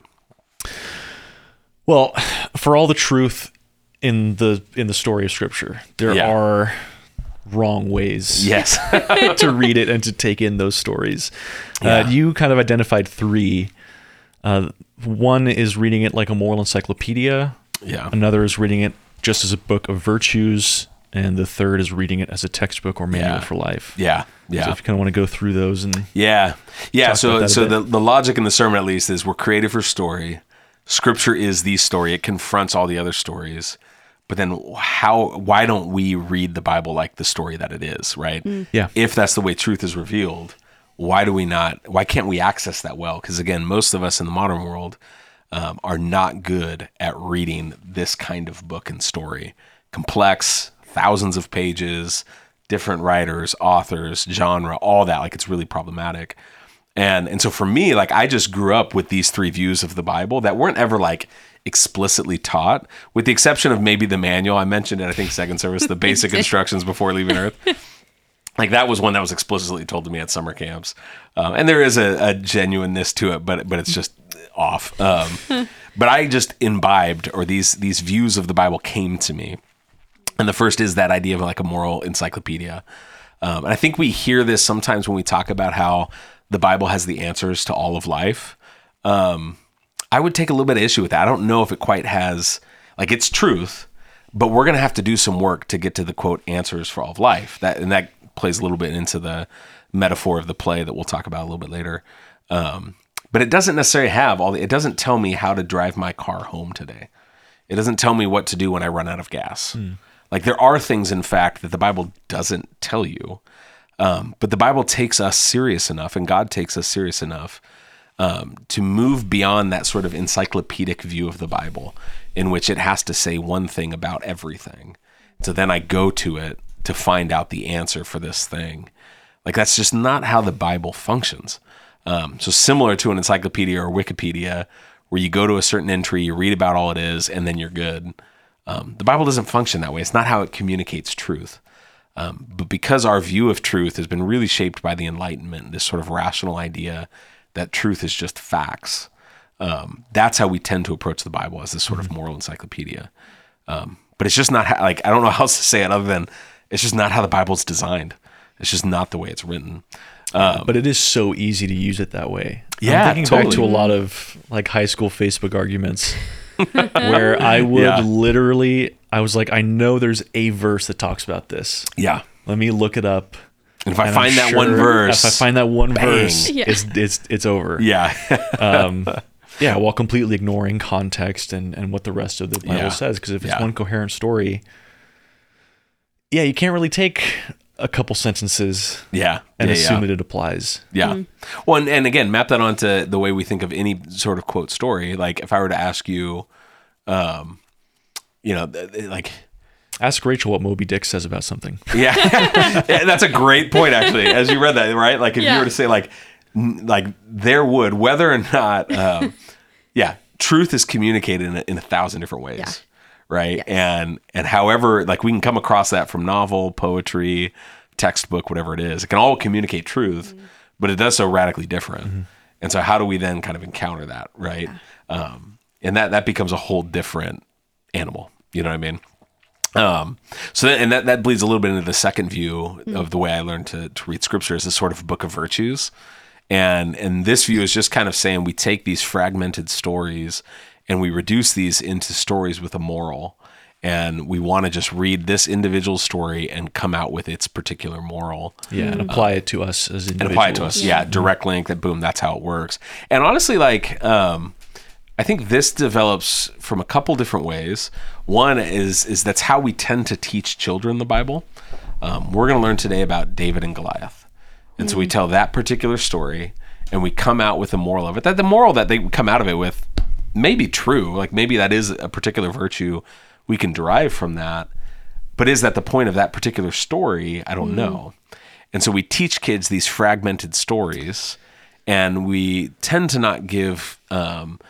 Well, for all the truth in the in the story of Scripture, there yeah. are wrong ways yes to read it and to take in those stories. Yeah. Uh, you kind of identified three. Uh, one is reading it like a moral encyclopedia. Yeah. Another is reading it just as a book of virtues. and the third is reading it as a textbook or manual Yeah. for life. Yeah. Yeah. So if you kind of want to go through those and Yeah. Yeah. Talk So, about that a so bit. the, the logic in the sermon, at least, is we're created for story. Scripture is the story. It confronts all the other stories. But then how, why don't we read the Bible like the story that it is, right? Yeah. If that's the way truth is revealed, why do we not, why can't we access that well? Because again, most of us in the modern world um, are not good at reading this kind of book and story. Complex, thousands of pages, different writers, authors, genre, all that. Like, it's really problematic. And and so for me, like, I just grew up with these three views of the Bible that weren't ever like explicitly taught, with the exception of maybe the manual. I mentioned it, I think, second service, the basic instructions before leaving Earth. Like, that was one that was explicitly told to me at summer camps. Um, and there is a, a genuineness to it, but but it's just off. Um, but I just imbibed, or these these views of the Bible came to me. And the first is that idea of like a moral encyclopedia. Um, and I think we hear this sometimes when we talk about how the Bible has the answers to all of life. Um, I would take a little bit of issue with that. I don't know if it quite has, like, it's truth, but we're going to have to do some work to get to the, quote, answers for all of life. That And that plays a little bit into the metaphor of the play that we'll talk about a little bit later. Um, but it doesn't necessarily have all the, it doesn't tell me how to drive my car home today. It doesn't tell me what to do when I run out of gas. Mm. Like, there are things, in fact, that the Bible doesn't tell you. Um, but the Bible takes us serious enough, and God takes us serious enough um, to move beyond that sort of encyclopedic view of the Bible, in which it has to say one thing about everything. So then I go to it to find out the answer for this thing. Like, that's just not how the Bible functions. Um, so similar to an encyclopedia or Wikipedia, where you go to a certain entry, you read about all it is, and then you're good. Um, the Bible doesn't function that way. It's not how it communicates truth. Um, but because our view of truth has been really shaped by the Enlightenment, this sort of rational idea that truth is just facts, um, that's how we tend to approach the Bible, as this sort of moral encyclopedia. Um, but it's just not how, like, I don't know how else to say it other than it's just not how the Bible's designed. It's just not the way it's written. Um, but it is so easy to use it that way. Yeah, I'm thinking totally. back to a lot of like high school Facebook arguments where I would Yeah. literally, I was like, I know there's a verse that talks about this. Yeah. Let me look it up. And if I And find I'm that sure one verse, if I find that one bang. verse, Yeah. it's it's it's over. yeah. Um, yeah, while completely ignoring context and, and what the rest of the Bible Yeah. says. Because if it's Yeah. one coherent story, yeah, you can't really take a couple sentences yeah. and yeah, assume yeah. that it applies. Yeah. Well, and, and again, map that onto the way we think of any sort of quote story. Like, if I were to ask you, um, you know, th- th- like, Ask Rachel what Moby Dick says about something. yeah, Yeah, that's a great point, actually, as you read that, right? Like, if Yeah. you were to say, like, n- like there would, whether or not, um, yeah, truth is communicated in a, in a thousand different ways, Yeah. right? Yes. And and however, like, we can come across that from novel, poetry, textbook, whatever it is. It can all communicate truth, Mm-hmm. but it does so radically different. And so, how do we then kind of encounter that, right? Um, and that that becomes a whole different animal. You know what I mean? Um, so that, and that, that bleeds a little bit into the second view of the way I learned to, to read scripture as a sort of book of virtues. And, and this view is just kind of saying we take these fragmented stories and we reduce these into stories with a moral. And we want to just read this individual story and come out with its particular moral. Yeah, and apply it to us as individuals. And apply it to us. Yeah. Direct link, that boom, that's how it works. And honestly, like, um, I think this develops from a couple different ways. One is is that's how we tend to teach children the Bible. Um, we're going to learn today about David and Goliath. And so we tell that particular story and we come out with the moral of it. That the moral that they come out of it with may be true. Like, maybe that is a particular virtue we can derive from that. But is that the point of that particular story? I don't know. And so we teach kids these fragmented stories, and we tend to not give um,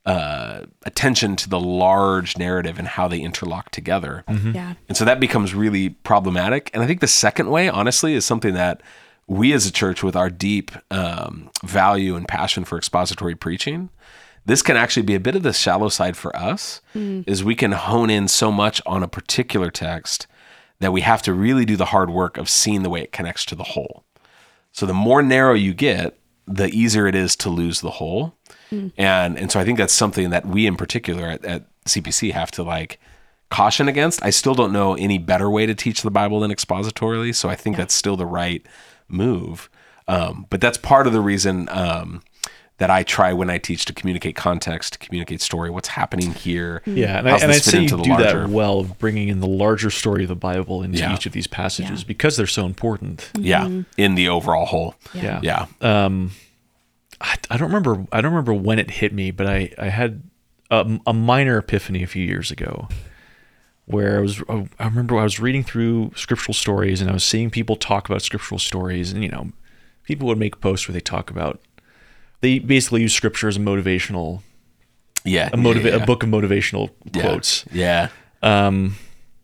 uh, attention to the large narrative and how they interlock together. Yeah. And so that becomes really problematic. And I think the second way, honestly, is something that we as a church, with our deep um, value and passion for expository preaching, this can actually be a bit of the shallow side for us, is we can hone in so much on a particular text that we have to really do the hard work of seeing the way it connects to the whole. So the more narrow you get, the easier it is to lose the whole. And and so I think that's something that we in particular at, at C P C have to like caution against. I still don't know any better way to teach the Bible than expositorily, so I think yeah. that's still the right move. Um, but that's part of the reason um, that I try when I teach to communicate context, to communicate story, what's happening here. Yeah, and, I, and I'd say you do larger? that well, of bringing in the larger story of the Bible into yeah. each of these passages yeah. because they're so important. Mm-hmm. Yeah, in the overall whole. Yeah. Yeah. Um, I, I don't remember. I don't remember when it hit me, but I, I had a, a minor epiphany a few years ago, where I was. I remember I was reading through scriptural stories, and I was seeing people talk about scriptural stories, and you know, people would make posts where they talk about. They basically use scripture as a motivational, yeah, a motiva- yeah, yeah. a book of motivational yeah. quotes. Yeah. Um,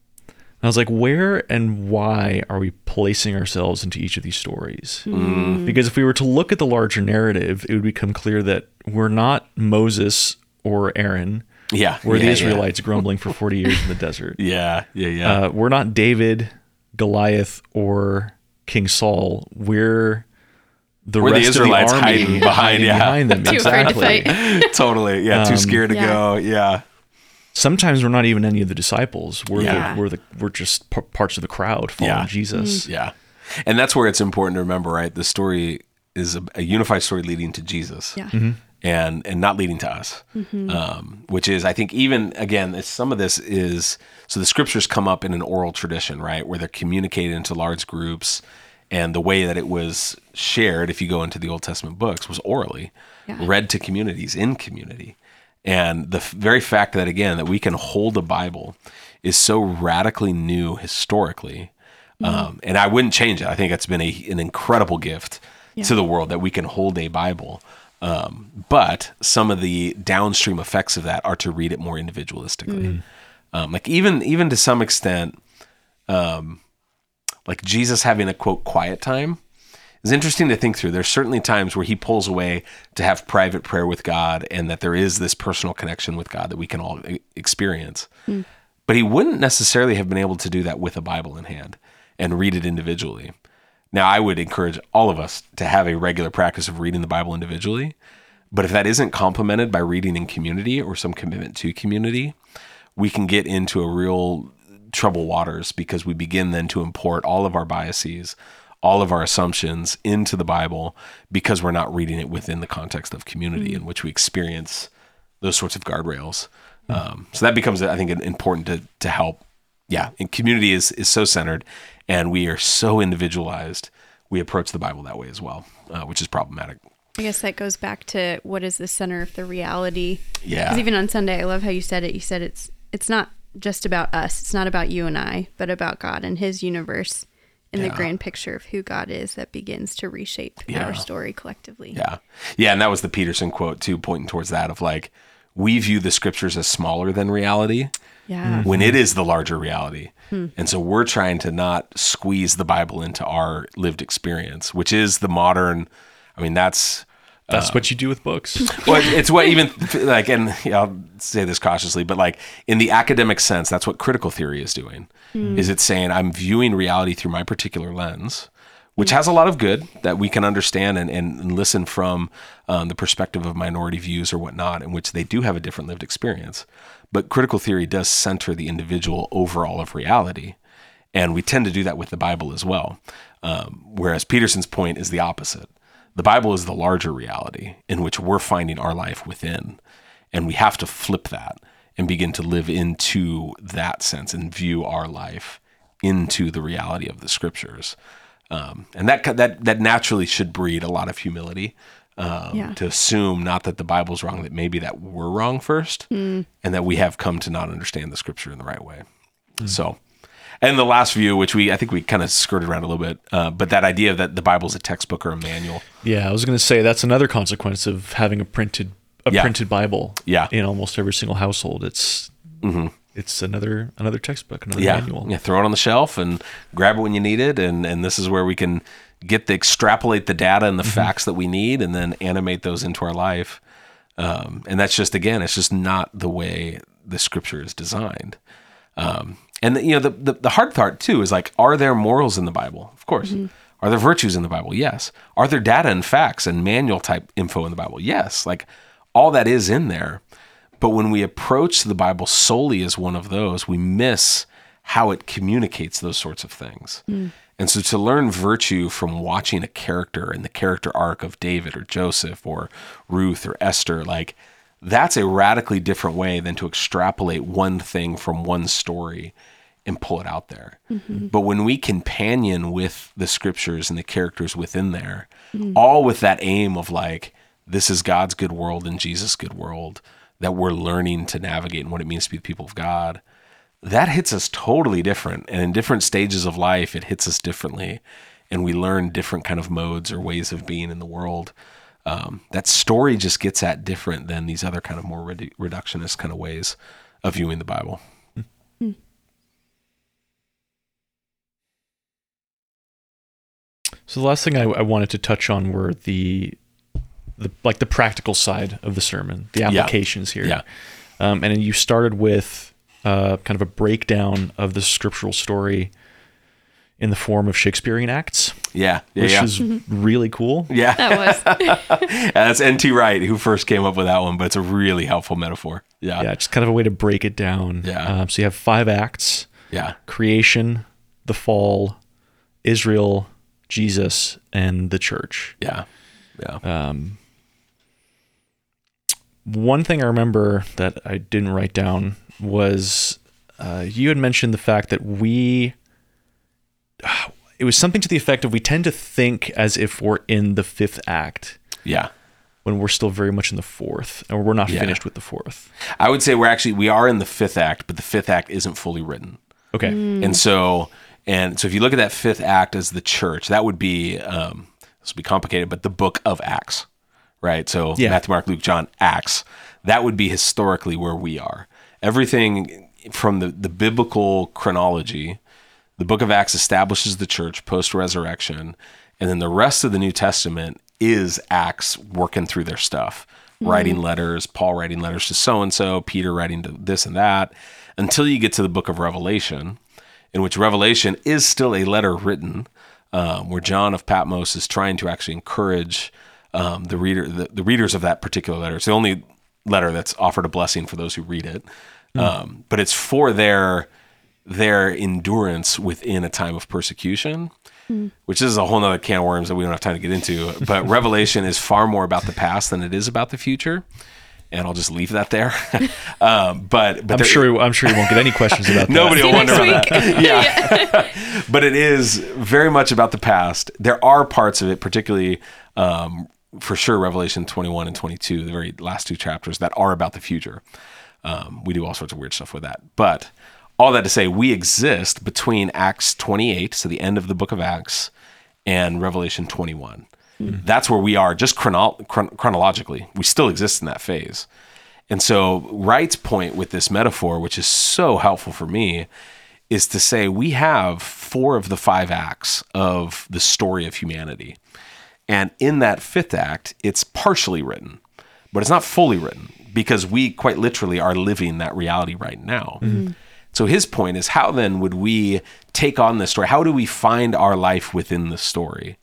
I was like, where and why are we placing ourselves into each of these stories? Mm. Because if we were to look at the larger narrative, it would become clear that we're not Moses or Aaron. Yeah. We're yeah, the Israelites yeah. grumbling for forty years in the desert. Yeah, yeah, yeah. Uh, we're not David, Goliath, or King Saul. We're the We're rest the Israelites of the army hiding behind, hiding yeah. behind them. Too exactly. afraid to fight. Totally. Yeah. Too Um, scared to yeah. go. Yeah. Sometimes we're not even any of the disciples. We're Yeah. the, we're the we're just p- parts of the crowd following Yeah. Jesus. Yeah. And that's where it's important to remember, right? The story is a, a unified story leading to Jesus. Yeah. Mm-hmm. And and not leading to us, Mm-hmm. um, which is, I think, even again, it's, some of this is so the scriptures come up in an oral tradition, right, where they're communicated into large groups, and the way that it was shared, if you go into the Old Testament books, was orally Yeah. read to communities in community, and the f- very fact that again that we can hold a Bible is so radically new historically, Mm-hmm. um, and I wouldn't change it. I think it's been a, an incredible gift Yeah. to the world that we can hold a Bible. Um, but some of the downstream effects of that are to read it more individualistically. Mm. Um, like even even to some extent, um, like Jesus having a quote quiet time is interesting to think through. There's certainly times where he pulls away to have private prayer with God, and that there is this personal connection with God that we can all e- experience. Mm. But he wouldn't necessarily have been able to do that with a Bible in hand and read it individually. Now, I would encourage all of us to have a regular practice of reading the Bible individually, but if that isn't complemented by reading in community or some commitment to community, we can get into a real troubled waters because we begin then to import all of our biases, all of our assumptions into the Bible because we're not reading it within the context of community in which we experience those sorts of guardrails. Um, so that becomes, I think, important to to help. Yeah, and community is is so centered, and we are so individualized. We approach the Bible that way as well, uh, which is problematic. I guess that goes back to what is the center of the reality. Yeah. Because even on Sunday, I love how you said it. You said it's it's not just about us. It's not about you and I, but about God and his universe and Yeah. the grand picture of who God is that begins to reshape Yeah. our story collectively. Yeah, yeah, and that was the Peterson quote too, pointing towards that of like, we view the scriptures as smaller than reality. Yeah. When it is the larger reality. Hmm. And so we're trying to not squeeze the Bible into our lived experience, which is the modern, I mean, that's... That's uh, what you do with books. well, it's what even, like, and you know, I'll say this cautiously, but like in the academic sense, that's what critical theory is doing, Hmm. is it's saying I'm viewing reality through my particular lens, which has a lot of good that we can understand and, and listen from um, the perspective of minority views or whatnot, in which they do have a different lived experience. But critical theory does center the individual overall of reality. And we tend to do that with the Bible as well. Um, whereas Peterson's point is the opposite. The Bible is the larger reality in which we're finding our life within. And we have to flip that and begin to live into that sense and view our life into the reality of the scriptures. Um, and that that that naturally should breed a lot of humility. Um, Yeah. To assume not that the Bible's wrong, that maybe that we're wrong first, Mm. and that we have come to not understand the scripture in the right way. Mm. So, and the last view, which we I think we kind of skirted around a little bit, uh, but that idea that the Bible's a textbook or a manual. Yeah, I was going to say that's another consequence of having a printed a Yeah. printed Bible. Yeah. In almost every single household, it's Mm-hmm. it's another another textbook, another Yeah, manual. yeah. Throw it on the shelf and grab it when you need it, and and this is where we can get the extrapolate the data and the Mm-hmm. facts that we need, and then animate those into our life. Um, and that's just again, it's just not the way the scripture is designed. Um, and the, you know, the, the the hard part too is like, are there morals in the Bible? Of course. Mm-hmm. Are there virtues in the Bible? Yes. Are there data and facts and manual type info in the Bible? Yes. Like all that is in there. But when we approach the Bible solely as one of those, we miss how it communicates those sorts of things. Mm. And so to learn virtue from watching a character and the character arc of David or Joseph or Ruth or Esther, like that's a radically different way than to extrapolate one thing from one story and pull it out there. Mm-hmm. But when we companion with the scriptures and the characters within there, mm. all with that aim of like, this is God's good world and Jesus' good world that we're learning to navigate and what it means to be the people of God, that hits us totally different. And in different stages of life, it hits us differently. And we learn different kind of modes or ways of being in the world. Um, that story just gets at different than these other kind of more redu- reductionist kind of ways of viewing the Bible. Mm. So the last thing I, I wanted to touch on were the, the like the practical side of the sermon, the applications yeah. here. Yeah. Um, and then you started with uh, kind of a breakdown of the scriptural story in the form of Shakespearean acts. Yeah, yeah which yeah. is mm-hmm. really cool. Yeah, that was. yeah, that's N T Wright who first came up with that one, but it's a really helpful metaphor. Yeah, yeah, just kind of a way to break it down. Yeah. Um, so you have five acts. Yeah. Creation, the fall, Israel, Jesus, and the church. Yeah. Yeah. Um, one thing I remember that I didn't write down was uh, you had mentioned the fact that we, uh, it was something to the effect of we tend to think as if we're in the fifth act. Yeah. When we're still very much in the fourth, or we're not yeah. finished with the fourth. I would say we're actually, we are in the fifth act, but the fifth act isn't fully written. Okay. Mm. And so, and so if you look at that fifth act as the church, that would be, um, this will be complicated, but the book of Acts, right? So yeah. Matthew, Mark, Luke, John, Acts, that would be historically where we are. Everything from the, the biblical chronology, the book of Acts establishes the church post-resurrection, and then the rest of the New Testament is Acts working through their stuff, mm. writing letters, Paul writing letters to so-and-so, Peter writing to this and that, until you get to the book of Revelation, in which Revelation is still a letter written, um, where John of Patmos is trying to actually encourage um, the reader, the, the readers of that particular letter. It's the only letter that's offered a blessing for those who read it, mm. um, but it's for their their endurance within a time of persecution, mm. which is a whole nother can of worms that we don't have time to get into. But Revelation is far more about the past than it is about the future. And I'll just leave that there. um, but but I'm there, sure I'm sure you won't get any questions about that. Nobody will wonder about week. that. Yeah. But it is very much about the past. There are parts of it, particularly um, for sure, Revelation twenty-one and twenty-two, the very last two chapters, that are about the future. Um, we do all sorts of weird stuff with that. But all that to say, we exist between Acts twenty-eight, so the end of the book of Acts, and Revelation twenty-one. Mm-hmm. That's where we are, just chrono- chron- chronologically. We still exist in that phase. And so Wright's point with this metaphor, which is so helpful for me, is to say we have four of the five acts of the story of humanity. And in that fifth act, it's partially written, but it's not fully written, because we quite literally are living that reality right now. Mm-hmm. So his point is, how then would we take on this story? How do we find our life within the story?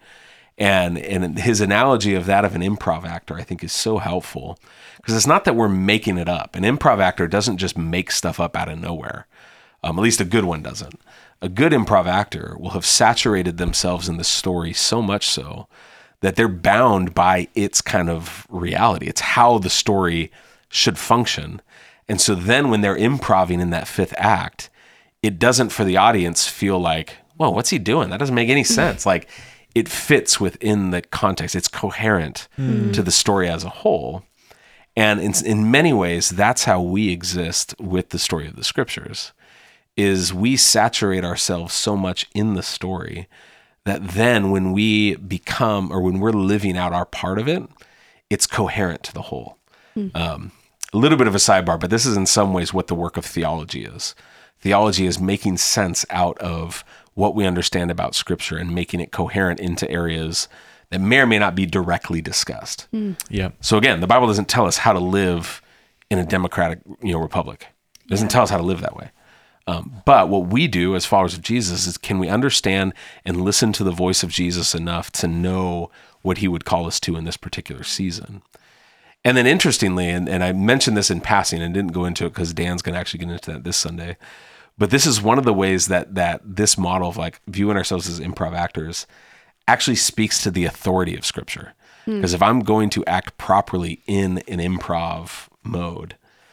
And and his analogy of that of an improv actor, I think, is so helpful, because it's not that we're making it up. An improv actor doesn't just make stuff up out of nowhere. Um, at least a good one doesn't. A good improv actor will have saturated themselves in the story so much so that they're bound by its kind of reality. It's how the story should function. And so then when they're improving in that fifth act, it doesn't for the audience feel like, whoa, what's he doing? That doesn't make any sense. Like, it fits within the context. It's coherent mm. to the story as a whole. And in, in many ways, that's how we exist with the story of the scriptures, is we saturate ourselves so much in the story that then when we become, or when we're living out our part of it, it's coherent to the whole. Mm. Um, a little bit of a sidebar, but this is in some ways what the work of theology is. Theology is making sense out of what we understand about Scripture and making it coherent into areas that may or may not be directly discussed. Mm. Yeah. So again, the Bible doesn't tell us how to live in a democratic, you know, republic. It doesn't yeah. tell us how to live that way. Um, but what we do as followers of Jesus is, can we understand and listen to the voice of Jesus enough to know what he would call us to in this particular season? And then interestingly, and, and I mentioned this in passing and didn't go into it because Dan's going to actually get into that this Sunday. But this is one of the ways that that this model of like viewing ourselves as improv actors actually speaks to the authority of Scripture. Because mm. if I'm going to act properly in an improv mode,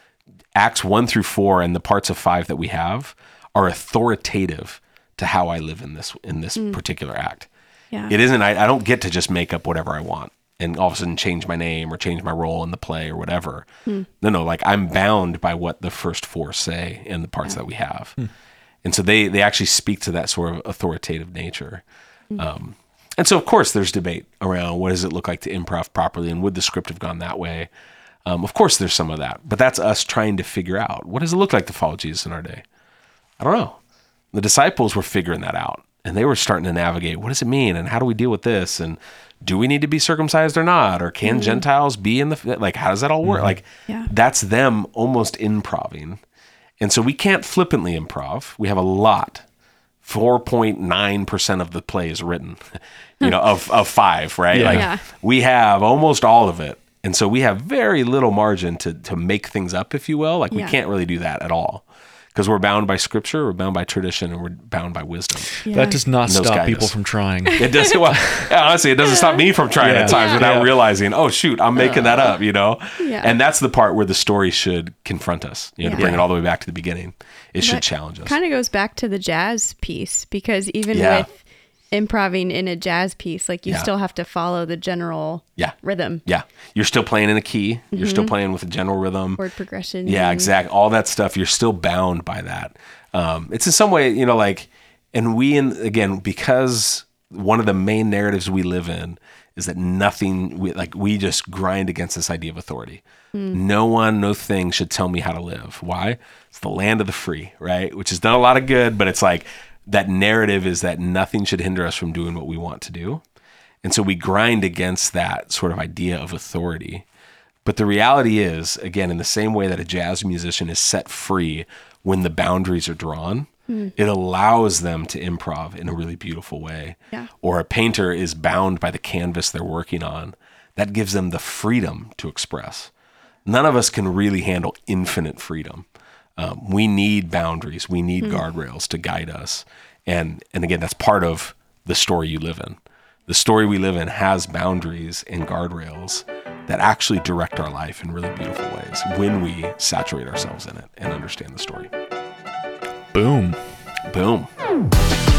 Acts one through four and the parts of five that we have are authoritative to how I live in this in this mm. particular act. Yeah. It isn't, I, I don't get to just make up whatever I want and all of a sudden change my name or change my role in the play or whatever. Mm. No, no, like I'm bound by what the first four say in the parts yeah. that we have. Mm. And so they they actually speak to that sort of authoritative nature. Mm. Um, and so, of course, there's debate around what does it look like to improv properly and would the script have gone that way? Um, of course, there's some of that, but that's us trying to figure out what does it look like to follow Jesus in our day? I don't know. The disciples were figuring that out, and they were starting to navigate. What does it mean, and how do we deal with this? And do we need to be circumcised or not? Or can mm-hmm. Gentiles be in the like? How does that all work? Mm-hmm. Like yeah. that's them almost improving, and so we can't flippantly improv. We have a lot. four point nine percent of the play is written, you know, of of five, right? Yeah. Like Yeah. we have almost all of it. And so we have very little margin to to make things up, if you will. Like we Yeah. can't really do that at all because we're bound by Scripture, we're bound by tradition, and we're bound by wisdom. Yeah. That does not And those stop guide people us. from trying. It does. Well, yeah, honestly, it doesn't stop me from trying Yeah. at times without Yeah. realizing, oh shoot, I'm making that up, you know. Yeah. And that's the part where the story should confront us, you know, to Yeah. bring it all the way back to the beginning. It should That challenge us. Kind of goes back to the jazz piece because even Yeah. with improving in a jazz piece, like you Yeah. still have to follow the general Yeah. rhythm, Yeah, you're still playing in a key. You're Mm-hmm. still playing with a general rhythm. word progression. Yeah, and- exactly. All that stuff, you're still bound by that. Um, it's in some way, you know, like, and we, in, again, because one of the main narratives we live in is that nothing, we, like, we just grind against this idea of authority. No one, no thing should tell me how to live. Why? It's the land of the free, right? Which has done a lot of good, but it's like that narrative is that nothing should hinder us from doing what we want to do. And so we grind against that sort of idea of authority. But the reality is, again, in the same way that a jazz musician is set free when the boundaries are drawn, mm. it allows them to improv in a really beautiful way. Yeah. Or a painter is bound by the canvas they're working on. That gives them the freedom to express. None of us can really handle infinite freedom. Um, we need boundaries. We need mm. guardrails to guide us. And and again, that's part of the story you live in. The story we live in has boundaries and guardrails that actually direct our life in really beautiful ways when we saturate ourselves in it and understand the story. Boom. Boom.